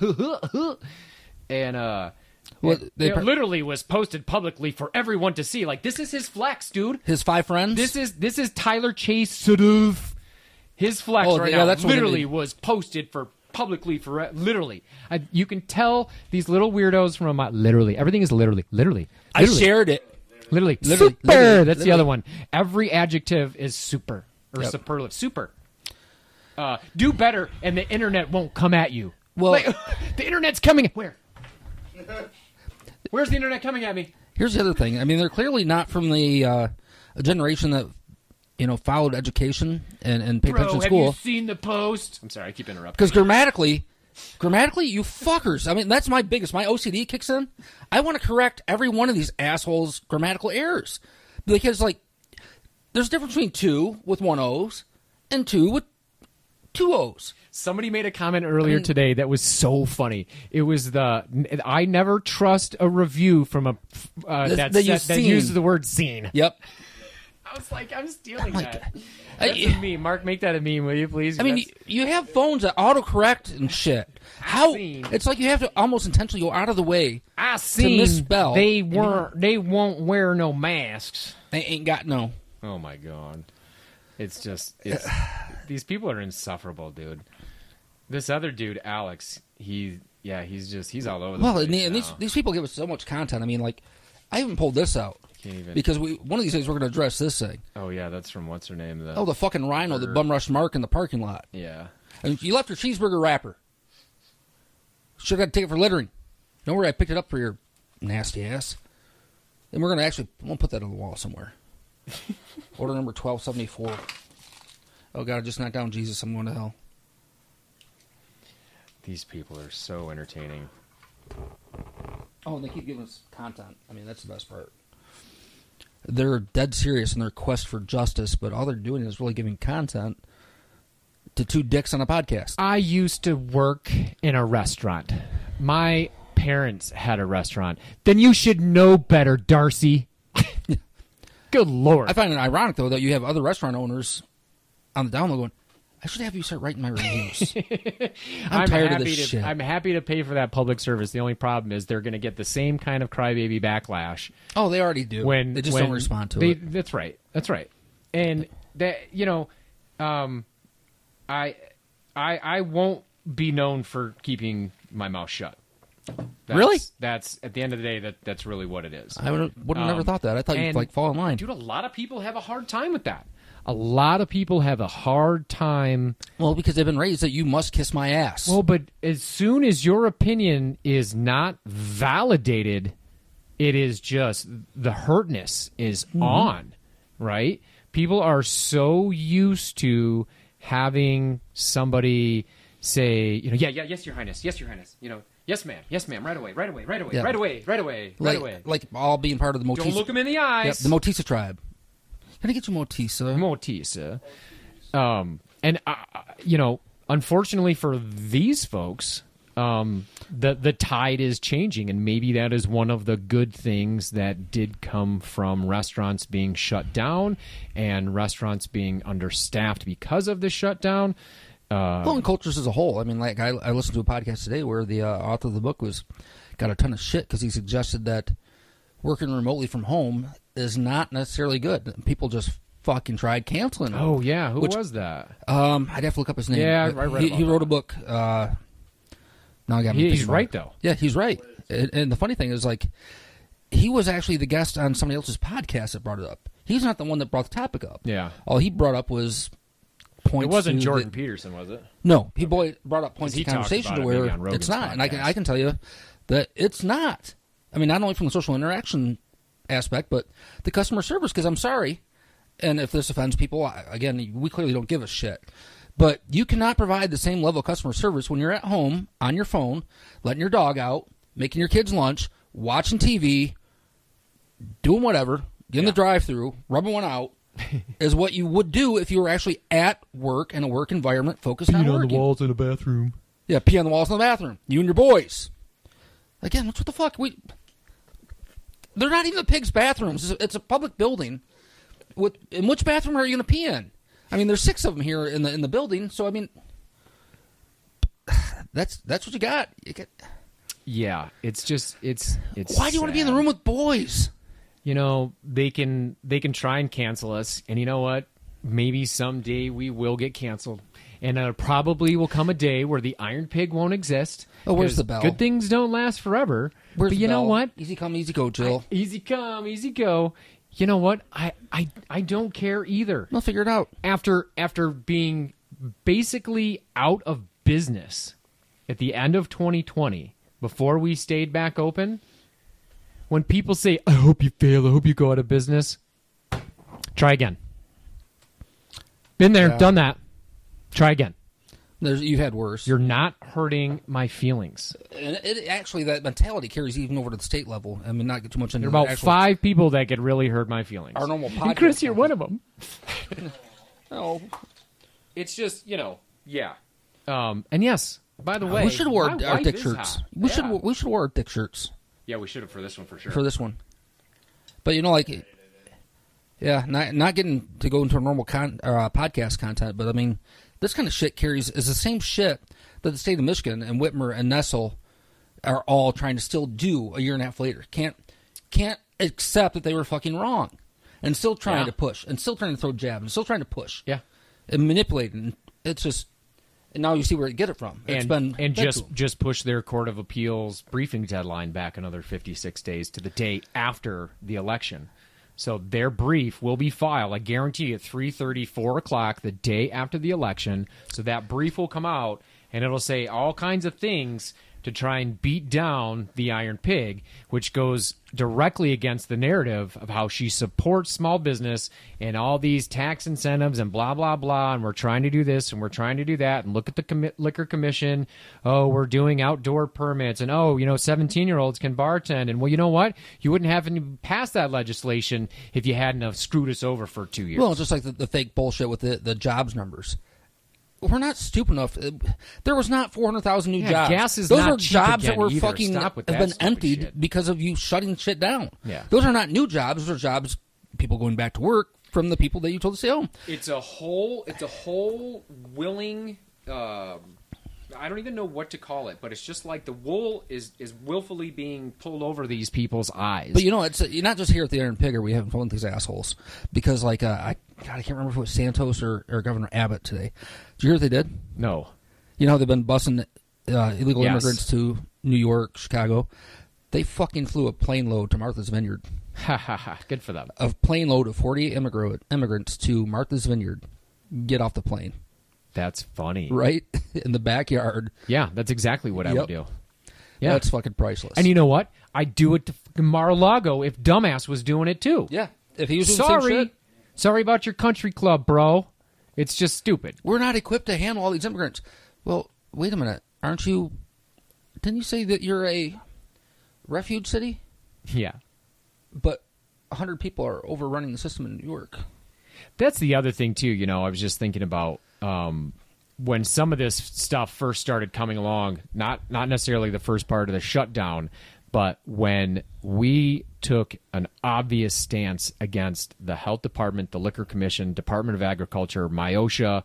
and uh, Well, it, they it pro- literally was posted publicly for everyone to see. Like, this is his flex, dude. His five friends. This is this is Tyler Chase sort of his flex Oh, right yeah, now. that's what Literally it- was posted for publicly for literally. I, you can tell these little weirdos from my literally everything is literally literally. I literally. shared it. Literally, Literally, super. literally, That's the literally. other one. Every adjective is super or Yep. superlative. Super. Uh, do better, and the internet won't come at you. Well- Like, the internet's coming. Where? Where's the internet coming at me? Here's the other thing. I mean, they're clearly not from the uh, a generation that you know followed education and, and paid Bro, attention have to you school. seen the post? I'm sorry, I keep interrupting. Because grammatically, grammatically, you fuckers. I mean, that's my biggest. My O C D kicks in. I want to correct every one of these assholes' grammatical errors because, like, there's a difference between two with one O's and two with two O's. Somebody made a comment earlier I mean- today that was so funny. It was the I never trust a review from a uh, That- that, that you've that seen. uses the word "seen." Yep. I was like, I'm stealing like, that. I- That's a meme. Mark, make that a meme, will you, please? I mean, you, That's- you have phones that autocorrect and shit. How seen. it's like you have to almost intentionally go out of the way. I seen misspell. they weren't. They won't wear no masks. They ain't got no. Oh my god, it's just it's these people are insufferable, dude. This other dude, Alex, he yeah, he's just he's all over the Well, place and, the- and these now. these people give us so much content. I mean, like, I haven't pulled this out Can't even. because we one of these days we're going to address this thing. Oh yeah, that's from what's her name? The, Oh, the fucking rhino that Burger. bum rushed Mark in the parking lot. yeah. And you left your cheeseburger wrapper. Should have got a ticket for littering. Don't worry, I picked it up for your nasty ass. And we're going to actually, we'll put that on the wall somewhere. Order number twelve seventy-four. Oh, God, I just knocked down Jesus. I'm going to hell. These people are so entertaining. Oh, and they keep giving us content. I mean, that's the best part. They're dead serious in their quest for justice, but all they're doing is really giving content to two dicks on a podcast. I used to work in a restaurant. My parents had a restaurant. Then you should know better, Darcy. Good Lord. I find it ironic, though, that you have other restaurant owners on the download going, I should have you start writing my reviews. I'm, tired happy of this to, shit. I'm happy to pay for that public service. The only problem is they're going to get the same kind of crybaby backlash Oh, they already do. when they just when don't respond to they, it. That's right. That's right. And that you know, um, I, I, I won't be known for keeping my mouth shut. That's, Really? That's at the end of the day. That that's really what it is. I would would have never Um, thought that. I thought you'd and- like fall in line. Dude, a lot of people have a hard time with that. A lot of people have a hard time. Well, because they've been raised that you must kiss my ass. Well, but as soon as your opinion is not validated, it is just the hurtness is Mm-hmm. on, right? People are so used to having somebody say, you know, yeah, yeah, yes, Your Highness, yes, Your Highness, you know, yes, ma'am, yes, ma'am, right away, right away, right away, Yeah. right away, right away, right like, away. like all being part of the Motisa. Don't look them in the Yep, eyes. the Motisa tribe. Can I get you Motisa? Motisa. Um, and uh, you know, unfortunately for these folks, um, the the tide is changing, and maybe that is one of the good things that did come from restaurants being shut down and restaurants being understaffed because of the shutdown. Uh, Well, in cultures as a whole. I mean, like I, I listened to a podcast today where the uh, author of the book was got a ton of shit because he suggested that working remotely from home is not necessarily good. People just fucking tried canceling it. oh yeah, who Which- was that? Um, I'd have to look up his name. Yeah, I- Uh, I read he, about he wrote that. a book. Uh, now I got me He- thinking he's about right it. though. Yeah, he's right. And, and the funny thing is, like, he was actually the guest on somebody else's podcast that brought it up. He's not the one that brought the topic up. Yeah, All he brought up was points. it wasn't to Jordan the- Peterson, was it? No, he boy brought up points he of talked conversation about to it maybe where on Rogan's it's not, and I can podcast. I can tell you that it's not. I mean, not only from the social interaction aspect, but the customer service. Because I'm sorry, and if this offends people, I- again, we clearly don't give a shit. But you cannot provide the same level of customer service when you're at home, on your phone, letting your dog out, making your kids lunch, watching T V, doing whatever, getting Yeah. the drive-through, rubbing one out, is what you would do if you were actually at work in a work environment focused on working. in the bathroom. Yeah, pee on the walls in the bathroom. You and your boys. Again, what the fuck? We, they're not even the pigs' bathrooms. It's a, it's a public building. With, in which bathroom are you going to pee in? I mean, there's six of them here in the in the building. So I mean, that's that's what you got. You get, Yeah, it's just it's it's. why do you want to be in the sad. room with boys? You know, they can they can try and cancel us, and you know what? Maybe someday we will get canceled, and uh, probably will come a day where the Iron Pig won't exist. Oh, where's 'cause the bell? Good things don't last forever. Where's but the you know bell? what? Easy come, easy go, Jill. I- easy come, easy go. You know what? I, I I don't care either. We'll figure it out. After after being basically out of business at the end of twenty twenty, before we stayed back open, when people say, "I hope you fail, I hope you go out of business," try again. Been there, Yeah. done that. Try again. There's, you've had worse. You're not hurting my feelings. and it, actually, that mentality carries even over to the state level. I mean, not get too much into There are about the actual, five people that could really hurt my feelings. our normal And podcast. Chris, you're one of them. No, It's just, you know, yeah. Um, and yes, by the way, we should have wore my our wife dick is shirts. hot. We Yeah. should we should wear our dick shirts Yeah, we should have for this one for sure. for this one. But you know, like, yeah, not not getting to go into a normal con, or, uh, podcast content, but I mean, this kind of shit carries is the same shit that the state of Michigan and Whitmer and Nestle are all trying to still do a year and a half later. Can't can't accept that they were fucking wrong, and still trying Yeah. to push, and still trying to throw jabs, and still trying to push, Yeah. and manipulate. And it's just, and now you see where they get it from. It's And, been and fed just to 'em. just push their Court of Appeals briefing deadline back another fifty-six days to the day after the election. So their brief will be filed, I guarantee you, at three thirty, four o'clock the day after the election. So that brief will come out, and it'll say all kinds of things to try and beat down the Iron Pig, which goes directly against the narrative of how she supports small business and all these tax incentives and blah, blah, blah, and we're trying to do this and we're trying to do that, and look at the commi- Liquor Commission. Oh, we're doing outdoor permits, and oh, you know, seventeen-year-olds can bartend, and well, you know what? You wouldn't have any passed that legislation if you hadn't have screwed us over for two years. Well, it's just like the, the fake bullshit with the, the jobs numbers. We're not stupid enough. There was not four hundred thousand new Yeah, jobs. gas is Those not are cheap jobs again that were either. fucking Stop with have that been stupid emptied shit. because of you shutting shit down. Yeah. Those are not new jobs. Those are jobs, people going back to work from the people that you told to stay home. It's a whole. It's a whole willing. Um, I don't even know what to call it, but it's just like the wool is is willfully being pulled over these people's eyes. But you know, it's you're not just here at the Iron Pig are we having fun with these assholes. Because, like, uh, I God, I can't remember if it was Santos or, or Governor Abbott today. Did you hear what they did? no, You know how they've been busing uh, illegal Yes. immigrants to New York, Chicago? They fucking flew a plane load to Martha's Vineyard. ha ha ha. Good for them. A plane load of forty-eight immigrant, immigrants to Martha's Vineyard. Get off the plane. That's funny. Right? In the backyard. Yeah, that's exactly what I would Yep. do. Yeah, That's fucking priceless. and you know what? I'd do it to fucking Mar-a-Lago if Dumbass was doing it too. yeah. If he was doing the same Sorry, shit, sorry about your country club, bro. It's just stupid. we're not equipped to handle all these immigrants. Well, wait a minute. Aren't you... Didn't you say that you're a refuge city? Yeah. But one hundred people are overrunning the system in New York. That's the other thing too. You know, I was just thinking about um, when some of this stuff first started coming along. Not not necessarily the first part of the shutdown, but when we took an obvious stance against the health department, the liquor commission, Department of Agriculture, MIOSHA,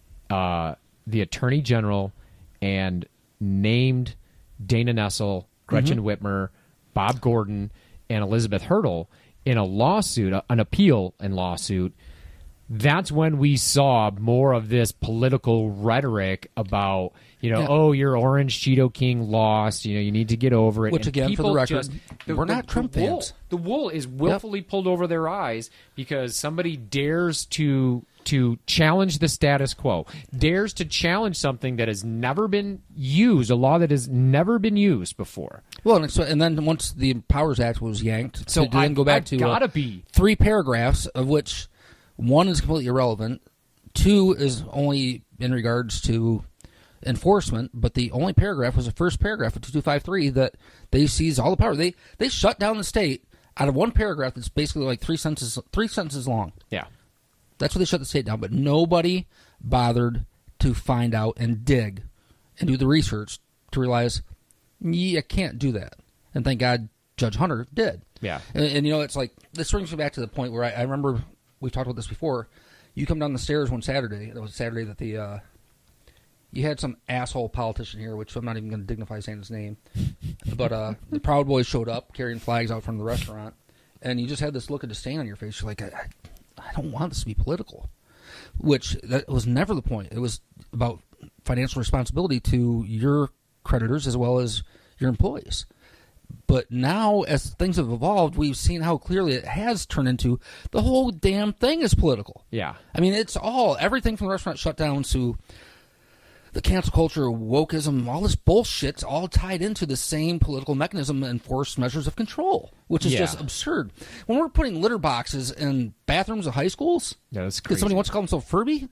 uh, the attorney general, and named Dana Nessel, Gretchen Whitmer, Bob Gordon, and Elizabeth Hurdle in a lawsuit, an appeal and lawsuit. That's when we saw more of this political rhetoric about, you know, Yeah. oh, your Orange Cheeto King lost. You know, you need to get over it. Which, And again, for the people record, just- we're not Trump wool, fans. The wool is willfully pulled over their eyes because somebody dares to to challenge the status quo, dares to challenge something that has never been used, a law that has never been used before. Well, and, so, and then once the Powers Act was yanked, So to, to then I- go back I've to gotta uh, be. three paragraphs, of which one is completely irrelevant, two is only in regards to enforcement, but the only paragraph was the first paragraph of two two five three that they seize all the power. They they shut down the state out of one paragraph that's basically like three sentences three sentences long. Yeah. That's why they shut the state down. But nobody bothered to find out and dig and do the research to realize you can't do that. And thank God Judge Hunter did. Yeah. And, and you know, it's like, this brings me back to the point where I, I remember we talked about this before. You come down the stairs one Saturday. That was Saturday that the, uh, you had some asshole politician here, which I'm not even going to dignify saying his name. But uh, the Proud Boys showed up carrying flags out from the restaurant. And you just had this look of disdain on your face. You're like, I, I I don't want this to be political, which that was never the point. It was about financial responsibility to your creditors as well as your employees. But now, as things have evolved, we've seen how clearly it has turned into the whole damn thing is political. Yeah. I mean, it's all, everything from the restaurant shutdowns to the cancel culture, wokeism, all this bullshit's all tied into the same political mechanism and enforced measures of control, which is Yeah. just absurd. When we're putting litter boxes in bathrooms of high schools, Yeah, that's because crazy. somebody wants to call themselves Furby,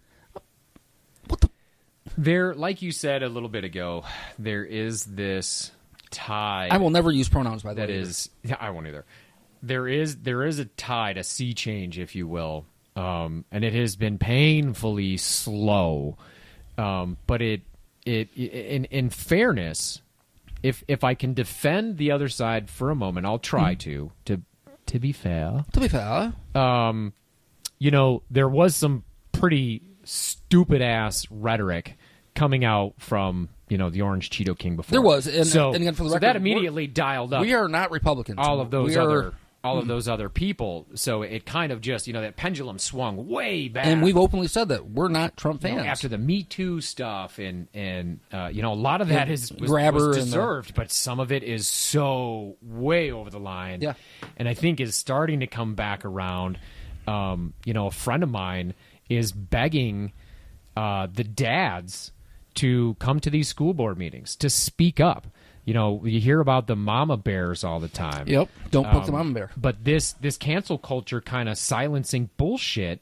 what the? There, like you said a little bit ago, there is this tie. I will never use pronouns, by the that way. is, yeah, I won't either. There is there is a tide, a sea change, if you will, um, and it has been painfully slow. Um, but it, it, in in fairness, if if I can defend the other side for a moment, I'll try to to to be fair. To be fair, Um, you know, there was some pretty stupid ass rhetoric coming out from you know the Orange Cheeto King before. There was, and- so, and again, for the so record, that immediately dialed up we are not Republicans. all of those We are- other all of those other people. So it kind of just you know that pendulum swung way back. and we've openly said that we're not Trump You know, fans. after the Me Too stuff, and and uh, you know a lot of that is was, Grabber was and the- deserved, but some of it is so way over the line. Yeah. and I think is starting to come back around. Um, you know, a friend of mine is begging uh, the dads to come to these school board meetings to speak up. You know, you hear about the mama bears all the time. Yep, don't poke the Um, mama bear. But this this cancel culture kind of silencing bullshit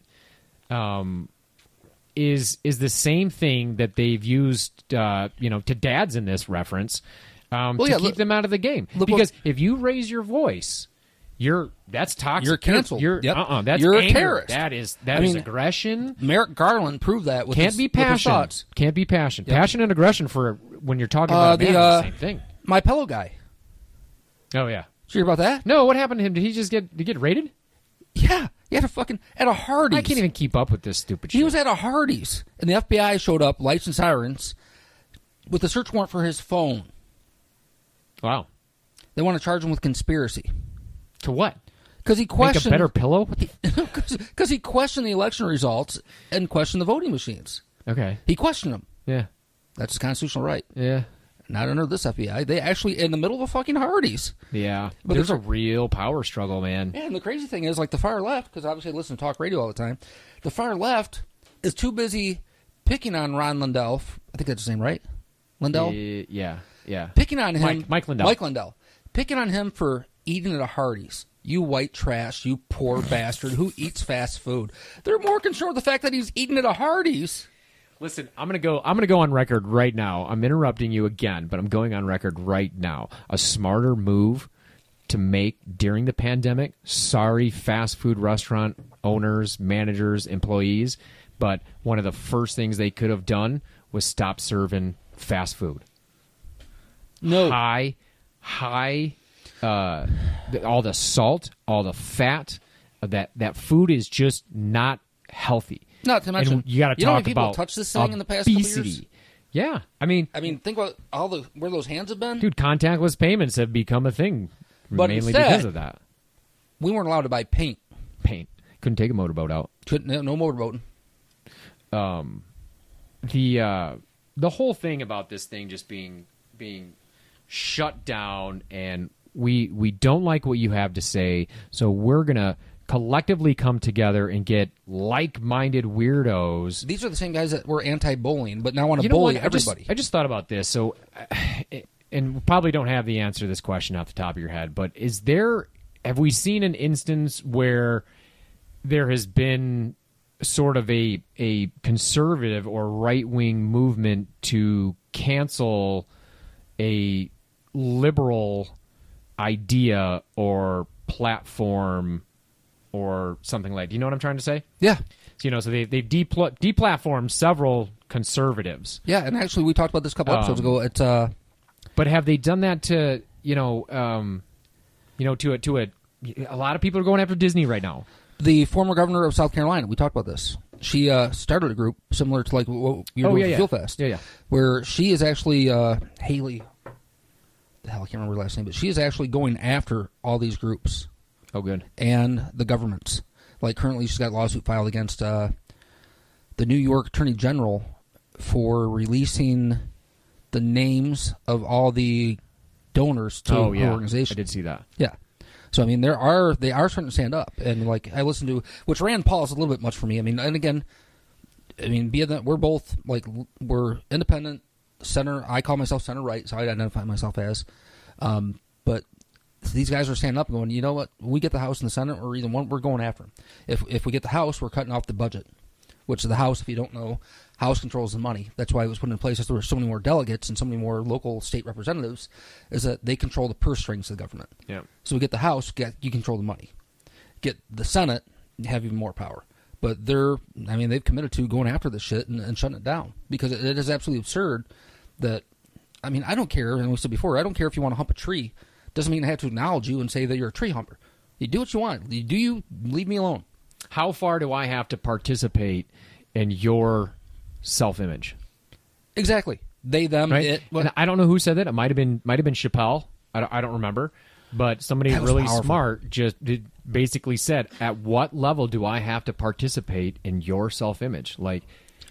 um, is is the same thing that they've used, uh, you know, to dads in this reference um, Well, to yeah, keep look- them out of the game. look Because what- if you raise your voice, you're that's toxic. You're canceled. You're, Yep. uh-uh, that's You're a anger. terrorist. That is that I is mean, aggression. Merrick Garland proved that with Can't his, be with his passion. thoughts. Can't be passion. Yep. Passion and aggression for when you're talking Uh, about a the, man, uh, the same thing. My Pillow guy. Oh yeah. Did you hear about that? No, what happened to him? Did he just get did he get raided? Yeah, he had a fucking at a Hardee's. I can't even keep up with this stupid shit. He was at a Hardee's, and the F B I showed up, lights and sirens, with a search warrant for his phone. Wow. They want to charge him with conspiracy To what? because he Make a questioned better pillow? because he questioned the election results and questioned the voting machines. Okay. He questioned them. Yeah. That's his constitutional right. Yeah. Not under this F B I. They actually in the middle of a fucking Hardee's. Yeah. But There's a it's- real power struggle, man. Yeah, and the crazy thing is, like the far left, because obviously I listen to talk radio all the time. The far left is too busy picking on Ron Lindell. I think that's his name, right? Lindell. Uh, yeah. Yeah. Picking on him. Mike- Mike Lindell. Mike Lindell. Picking on him for eating at a Hardee's. You white trash, you poor bastard who eats fast food. They're more concerned with the fact that he's eating at a Hardee's. Listen, I'm gonna go. I'm gonna go on record right now. I'm interrupting you again, but I'm going on record right now. A smarter move to make during the pandemic. Sorry, fast food restaurant owners, managers, employees, but one of the first things they could have done was stop serving fast food. No. High, high, uh, the- all the salt, all the fat. uh, That that food is just not healthy. Not to mention, And you got to you know how talk many people about touched this thing in the past couple obesity. years? Yeah, I mean, I mean, think about all the where those hands have been. dude, contactless payments have become a thing, But mainly instead- because of that. We weren't allowed to buy paint. Paint couldn't take a motorboat out. Couldn't no, no motorboating. The uh, the whole thing about this thing just being being shut down, and we we don't like what you have to say, so we're gonna collectively come together and get like-minded weirdos. These are the same guys that were anti-bullying, but now want to You know bully what? I just, everybody. I just thought about this. So, and we probably don't have the answer to this question off the top of your head, but is there, have we seen an instance where there has been sort of a a conservative or right wing movement to cancel a liberal idea or platform or something like. Do you know what I'm trying to say? Yeah. So, you know, so they they depl- deplatformed several conservatives. Yeah, and actually we talked about this a couple episodes Um, ago. It's uh, But have they done that to you know um, you know to a to a a lot of people are going after Disney right now. the former governor of South Carolina. We talked about this. She uh, started a group similar to like what you're Oh, doing yeah, for yeah. Fuel Fest. Yeah, yeah. Where she is actually uh, Haley. The hell, I can't remember her last name, but she is actually going after all these groups Oh, good. and the governments. Like currently, she's got a lawsuit filed against uh, the New York Attorney General for releasing the names of all the donors to Oh, her yeah. organization. I did see that. Yeah. So I mean, there are they are starting to stand up, and like I listened to, which Rand Paul is a little bit much for me. I mean, and again, I mean, being that we're both like we're independent center. I call myself center right, so I identify myself as. Um, but these guys are standing up and going, you know what? We get the House and the Senate, or either one, we're going after them. If if we get the House, we're cutting off the budget, which the House, if you don't know, House controls the money. That's why it was put in place. As there were so many more delegates and so many more local state representatives, is that they control the purse strings of the government. Yeah. So we get the House, get, you control the money. Get the Senate, you have even more power. But they're, I mean, they've committed to going after this shit and, and shutting it down because it, it is absolutely absurd that, I mean, I don't care, and we said before, I don't care if you want to hump a tree. Doesn't mean I have to acknowledge you and say that you're a tree humper. You do what you want. You do you, leave me alone. How far do I have to participate in your self-image? Exactly. They, them, Right? it. And I don't know who said that. It might have been might have been Chappelle. I don't, I don't remember. But somebody That was really powerful. smart just did, basically said, at what level do I have to participate in your self-image? Like,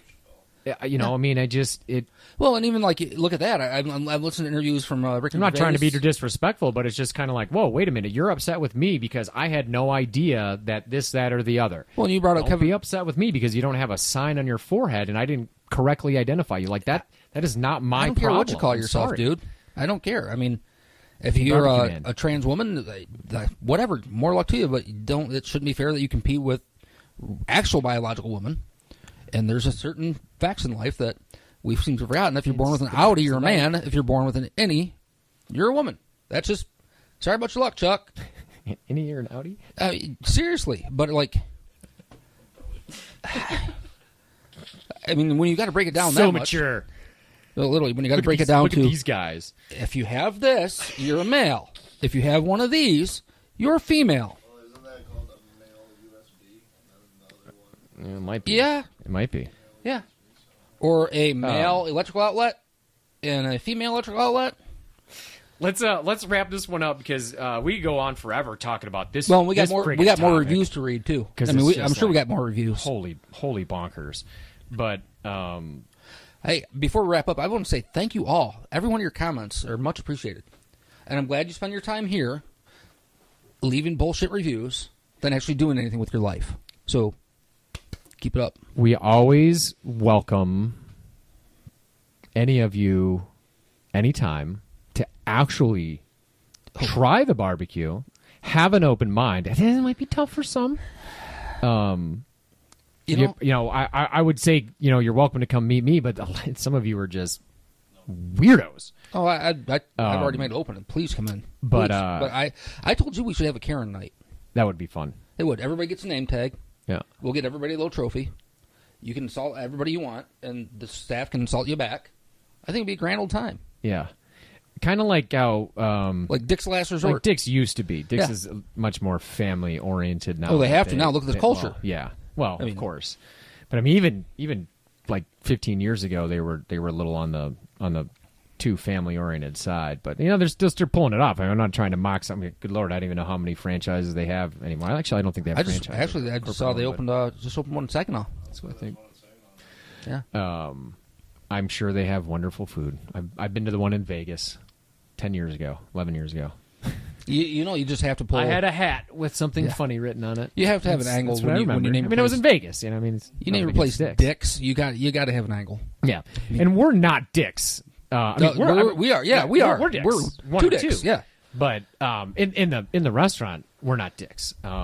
yeah, you know, Yeah. I mean, I just it. Well, and even like, look at that. I, I've, I've listened to interviews from uh, Ricky I'm not trying to be Gervais. disrespectful, but it's just kind of like, whoa, wait a minute, you're upset with me because I had no idea that this, that, or the other. Well, and you brought up Don't Kevin. be upset with me because you don't have a sign on your forehead and I didn't correctly identify you. Like that. That is not my I don't care problem. what you call I'm yourself, sorry. dude. I don't care. I mean, if Be you're barbecue a, man. a trans woman, uh, uh, whatever, more luck to you. But you don't. It shouldn't be fair that you compete with actual biological women. And there's a certain facts in life that we seem to have forgotten. If you're born with an Audi, you're a man. If you're born with an innie, you're a woman. That's just sorry about your luck, Chuck. Any year an Audi? Uh, seriously, but like, I mean, when you got to break it down So that much, mature. well, literally, when you got to Look at break these- it down look to at these guys. if you have this, you're a male. If you have one of these, you're a female. Well, isn't that called a male U S B? And then the other one. Yeah, it might be. Yeah, It might be. yeah. Or a male electrical outlet and a female electrical outlet. Let's uh let's wrap this one up because uh, we go on forever talking about this. Well, we got this more. We friggin' got more topic. reviews to read too. 'Cause I mean, it's we, I'm just sure we like- got more reviews. Holy, holy bonkers! But um, Hey, before we wrap up, I want to say thank you all. Every one of your comments are much appreciated, and I'm glad you spend your time here, leaving bullshit reviews than actually doing anything with your life. So, keep it up. we always welcome any of you, anytime, to actually try the barbecue, have an open mind. It might be tough for some. Um, You you, know, you know, I, I I would say, you know, you're welcome to come meet me, but some of you are just weirdos. oh, I, I, I I've Um, already made it open. Please come in. but, Please. uh, but I, I told you we should have a Karen night. That would be fun. It would. Everybody gets a name tag. Yeah. We'll get everybody a little trophy. You can insult everybody you want, and the staff can insult you back. I think it'd be a grand old time. Yeah. Kind of like how um, Like Dick's Last Resort. like Dick's used to be. Dick's Yeah. is much more family oriented now. Oh, they that have to now. Look at this they- culture. well, yeah. Well, I mean- of course. But I mean, even even like fifteen years ago, they were they were a little on the on the too family oriented side. But you know, they're still still pulling it off. I mean, I'm not trying to mock something. Good Lord, I don't even know how many franchises they have anymore. Actually, I don't think they have I just franchises. actually I just saw they opened uh, just opened one in Saginaw. That's what I think. Yeah. Um, I'm sure they have wonderful food. I've I've been to the one in Vegas ten years ago, eleven years ago. You, you know, you just have to pull. I had a hat with something Yeah. funny written on it. You have to have an That's- angle that's when what I you- when you remember. name I a mean, it was place. in Vegas. You know, I mean, it's You name your nothing place against Dick's. You got you got to have an angle. Yeah, and we're not dicks. Uh, I No, mean, we're, we're- I mean, we are. Yeah, we we're- are. We're dicks. We're One two or dicks, two. yeah. But um, in in the in the restaurant, we're not dicks. Um,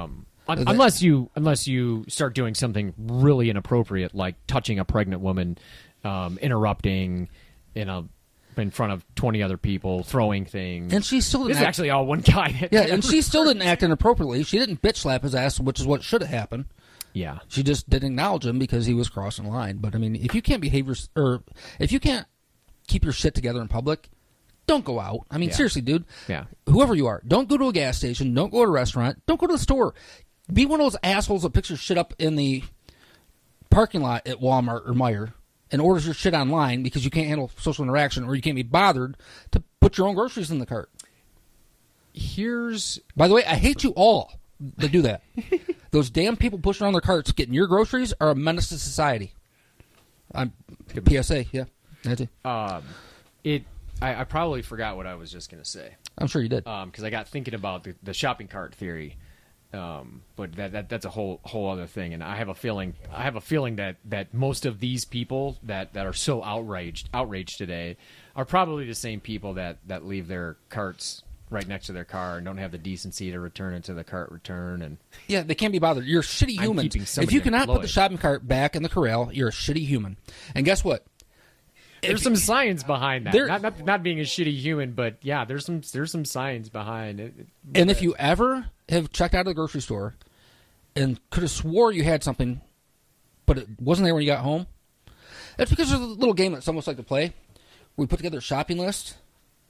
Un- That- unless you unless you start doing something really inappropriate, like touching a pregnant woman, um, interrupting in a in front of twenty other people, throwing things. And she still didn't This is act- actually all one guy. Yeah, and she still didn't act inappropriately. She didn't bitch slap his ass, which is what should have happened. Yeah. She just didn't acknowledge him because he was crossing the line. But I mean, if you can't behave your, or if you can't keep your shit together in public, don't go out. I mean, Yeah. seriously, dude. Yeah. Whoever you are, don't go to a gas station. Don't go to a restaurant. Don't go to the store. Be one of those assholes that picks your shit up in the parking lot at Walmart or Meijer and orders your shit online because you can't handle social interaction or you can't be bothered to put your own groceries in the cart. Here's By the way, I hate you all that do that. Those damn people pushing around their carts getting your groceries are a menace to society. I'm P S A, yeah. That's it. um, it. I, I probably forgot what I was just gonna say. I'm sure you did. because I got thinking about the, the shopping cart theory, um, but that, that that's a whole whole other thing. And I have a feeling I have a feeling that, that most of these people that, that are so outraged outraged today are probably the same people that, that leave their carts right next to their car and don't have the decency to return it to the cart return. And Yeah, they can't be bothered. You're a shitty I'm human. keeping If somebody you cannot put the employed. shopping cart back in the corral, you're a shitty human. And guess what? there's If- some science behind that. There- Not, not not being a shitty human, but yeah, there's some there's some science behind it. And if you ever have checked out of the grocery store and could have swore you had something, but it wasn't there when you got home, that's because there's a little game that some of us like to play. We put together a shopping list,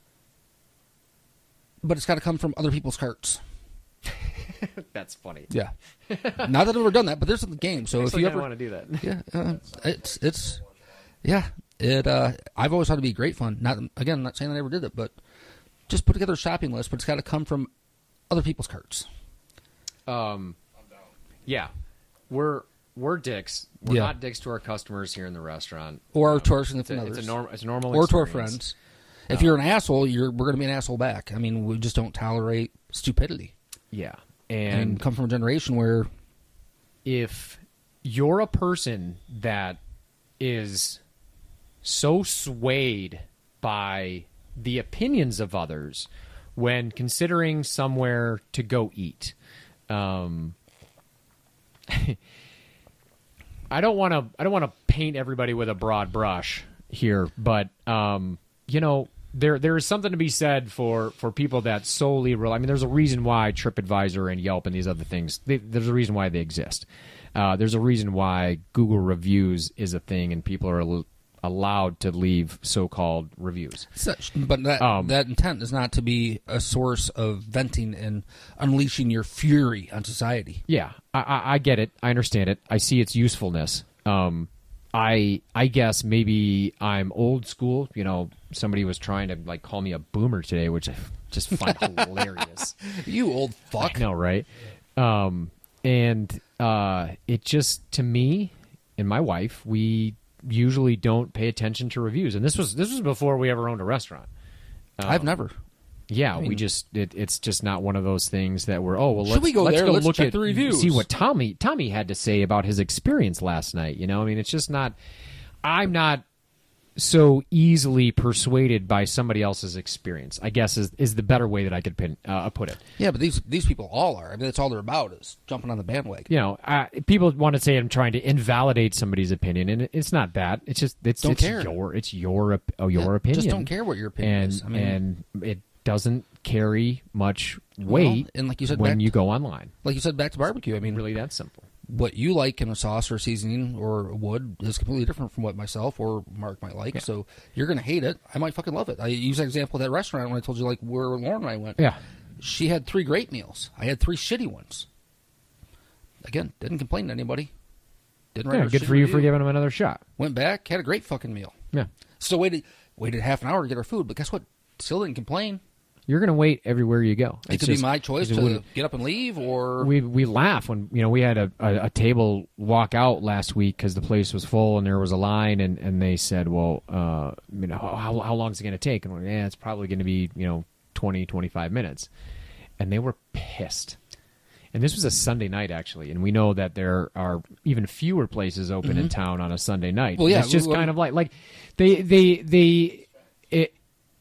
but it's got to come from other people's carts. That's funny. Yeah. Not that I've ever done that, but there's a game. So if Actually, you I ever want to do that. yeah, uh, it's it's yeah. It uh, I've always thought it'd be great fun. Not again, I'm not saying I never did it, but just put together a shopping list, but it's got to come from other people's carts. Um, yeah, we're we're dicks. We're Yeah. not dicks to our customers here in the restaurant, Or Um, to our it's a, significant it's a others. normal. It's a normal. Or to our experience. friends. If you're an asshole, you're we're going to be an asshole back. I mean, we just don't tolerate stupidity, Yeah, and, and come from a generation where if you're a person that is so swayed by the opinions of others when considering somewhere to go eat, um, I don't want to. I don't want to paint everybody with a broad brush here, but um, you know, there there is something to be said for, for people that solely rely. I mean, there's a reason why TripAdvisor and Yelp and these other things. They, there's a reason why they exist. Uh, there's a reason why Google reviews is a thing, and people are al- allowed to leave so-called reviews. such, but that Um, that intent is not to be a source of venting and unleashing your fury on society. Yeah, I, I, I get it. I understand it. I see its usefulness. Um, I I guess maybe I'm old school. You know, somebody was trying to like call me a boomer today, which I just find hilarious. You old fuck. I know, right? Um, and uh, it just to me and my wife, we usually don't pay attention to reviews, and this was this was before we ever owned a restaurant. I've never. Yeah, mean- we just it, it's just not one of those things that we're oh well Should let's we go let's there? go Let's look check at the reviews. see what Tommy Tommy had to say about his experience last night. You know, I mean, it's just not. I'm not so easily persuaded by somebody else's experience. I guess is is the better way that I could pin, uh, put it. Yeah, but these these people all are. I mean, that's all they're about is jumping on the bandwagon. You know, uh, people want to say I'm trying to invalidate somebody's opinion, and it- it's not that. It's just it's, Don't it's care. your it's your op- oh, your Yeah, opinion. just don't care what your opinion and is. I mean- and it doesn't carry much Well, weight. and like you said, when back- you go online, Like you said, back to barbecue. I mean, really that simple. what you like in a sauce or seasoning or wood is completely different from what myself or Mark might like. Yeah. So you're going to hate it. I might fucking love it. I use that example of that restaurant when I told you like where Lauren and I went. Yeah. She had three great meals. I had three shitty ones. Again, didn't complain to anybody. Didn't write Yeah, a good shitty for you for review. giving them another shot. Went back, had a great fucking meal. Yeah. Still waited waited half an hour to get our food, but guess what? Still didn't complain. You're going to wait everywhere you go. It It's could just- be my choice it's- to we, get up and leave, or we we laugh when you know we had a, a, a table walk out last week because the place was full and there was a line, and, and they said, well, uh, you know, how how long is it going to take? And we're like, yeah, it's probably going to be you know twenty, twenty-five minutes, and they were pissed. And this was a Sunday night, actually, and we know that there are even fewer places open in town on a Sunday night. Mm-hmm. Well, yeah, it's just well- kind of like like they they they it,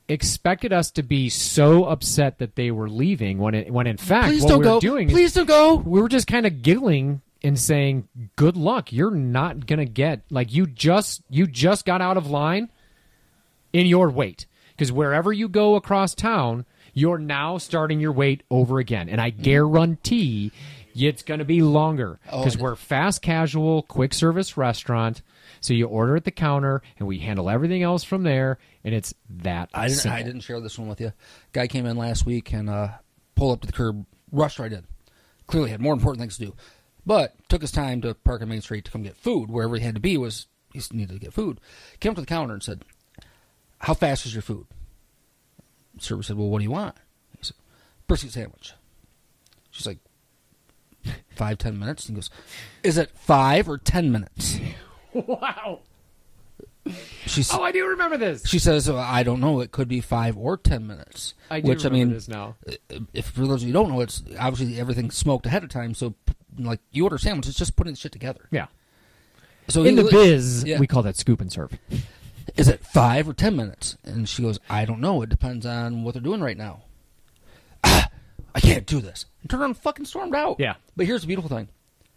expected us to be so upset that they were leaving when it, when in fact Please what don't we were go. doing Please is don't go. we were just kind of giggling and saying, "Good luck. You're not gonna get like you just you just got out of line in your wait because wherever you go across town, you're now starting your wait over again, and I guarantee it's going to be longer because Oh, we're fast casual, quick service restaurant. So you order at the counter, and we handle everything else from there, and it's that I didn't. simple. I didn't share this one with you. Guy came in last week and uh, pulled up to the curb, rushed right in. Clearly had more important things to do, but took his time to park on Main Street to come get food. Wherever he had to be was he needed to get food. Came up to the counter and said, "How fast is your food?" The server said, "Well, what do you want?" He said, "Brisket sandwich." She's like, five, ten minutes. And he goes, "Is it five or ten minutes?" Wow. She's, Oh, I do remember this. She says, well, "I don't know. It could be five or ten minutes." I do Which remember I mean, this now. if for those of you who don't know, it's obviously everything's smoked ahead of time. So, like, you order a sandwich, it's just putting the shit together. Yeah. So In he- the biz, yeah. we call that scoop and serve. Is it five or ten minutes? And she goes, "I don't know. It depends on what they're doing right now." Ah, I can't do this. And turned around and fucking stormed out. Yeah. But here's the beautiful thing.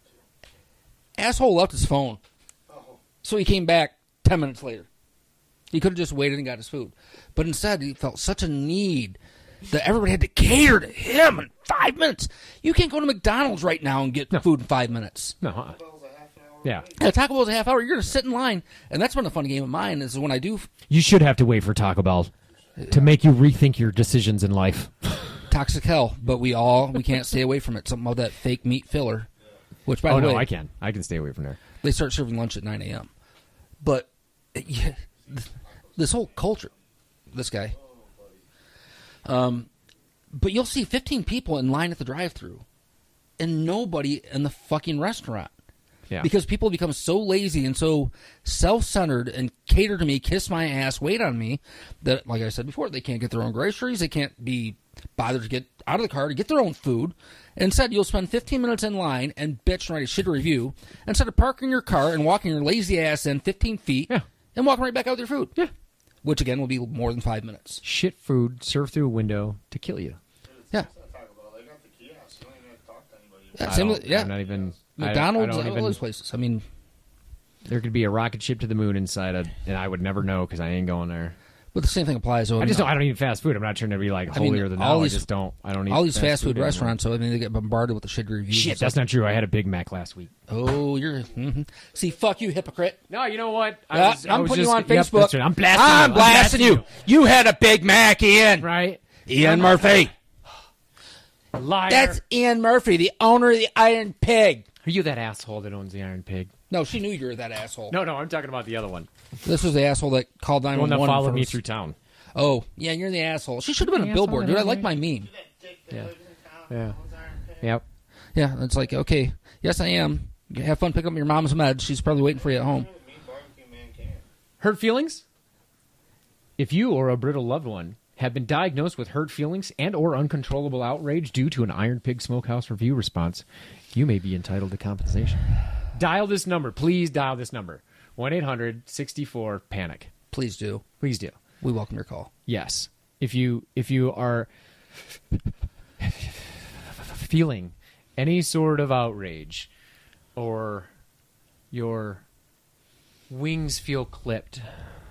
Asshole left his phone. So he came back ten minutes later. He could have just waited and got his food. But instead, he felt such a need that everybody had to cater to him in five minutes. You can't go to McDonald's right now and get No. food in five minutes. No, uh, yeah. Yeah, Taco Bell's a half hour. You're going to sit in line. And that's been a fun game of mine is when I do You should have to wait for Taco Bell to make you rethink your decisions in life. toxic hell, but we all, we can't stay away from it. Something about that fake meat filler, which, by Oh, the no, way, I can. I can stay away from there. they start serving lunch at nine a.m. But yeah, this whole culture, this guy, um, but you'll see fifteen people in line at the drive-thru, and nobody in the fucking restaurant. Yeah. Because people become so lazy and so self-centered and cater to me, kiss my ass, wait on me, that, like I said before, they can't get their own groceries. They can't be bothered to get out of the car to get their own food. Instead, you'll spend fifteen minutes in line and bitch and write a shit review instead of parking your car and walking your lazy ass in fifteen feet Yeah. and walking right back out with your food. Yeah. Which, again, will be more than five minutes. Shit food served through a window to kill you. Yeah. Taco Bell, they got the kiosk. You don't even have to talk to anybody. Yeah, I same don't- with, yeah. I'm not even. I don't- McDonald's, I don't all even- those places. I mean, There could be a rocket ship to the moon inside it, and I would never know because I ain't going there. but the same thing applies. So, I just you know, don't. I don't eat fast food. I'm not trying to be like I mean, holier than all thou. these- I just don't. I don't eat all these fast food anymore. restaurants, so I mean, they get bombarded with the shit reviews. Shit, and that's stuff. not true. I had a Big Mac last week. Oh, you're. Mm-hmm. See, fuck you, hypocrite. No, you know what? I Yeah, was- I I'm was putting just- you on yep, Facebook. that's right. I'm blasting you. I'm blasting you. You had a Big Mac, Ian. Right? Ian Murphy. Liar. That's Ian Murphy, the owner of the Iron Pig. Are you that asshole that owns the Iron Pig? No, she knew you were that asshole. No, no, I'm talking about the other one. This was the asshole that called The nine one one that one. followed me through town. Oh, yeah, you're the asshole. She should have been a Asshole billboard, that dude. I I like am. my meme. Yeah. Yeah. Yep. Yeah, it's like, okay, yes, I am. Have fun picking up your mom's meds. She's probably waiting for you at home. Hurt feelings? If you or a brittle loved one have been diagnosed with hurt feelings and or uncontrollable outrage due to an Iron Pig Smokehouse review response, you may be entitled to compensation. Dial this number. Please dial this number. one eight hundred sixty-four panic. Please do. Please do. We welcome your call. Yes. If you if you are feeling any sort of outrage or your wings feel clipped,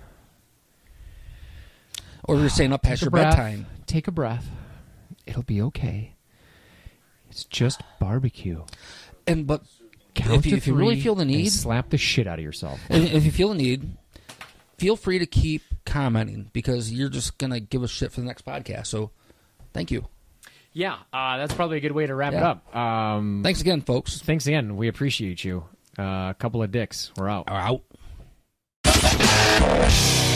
Or you're staying up past take a your breath, bedtime. Take a breath. It'll be okay. It's just barbecue. And but Count if you, to if you really three feel the and need, slap the shit out of yourself. and if you feel the need, feel free to keep commenting because you're just gonna give us shit for the next podcast. So, thank you. Yeah, uh, that's probably a good way to wrap it Yeah. up. Um, Thanks again, folks. thanks again. We appreciate you. Uh, a couple of dicks. We're out. Are out.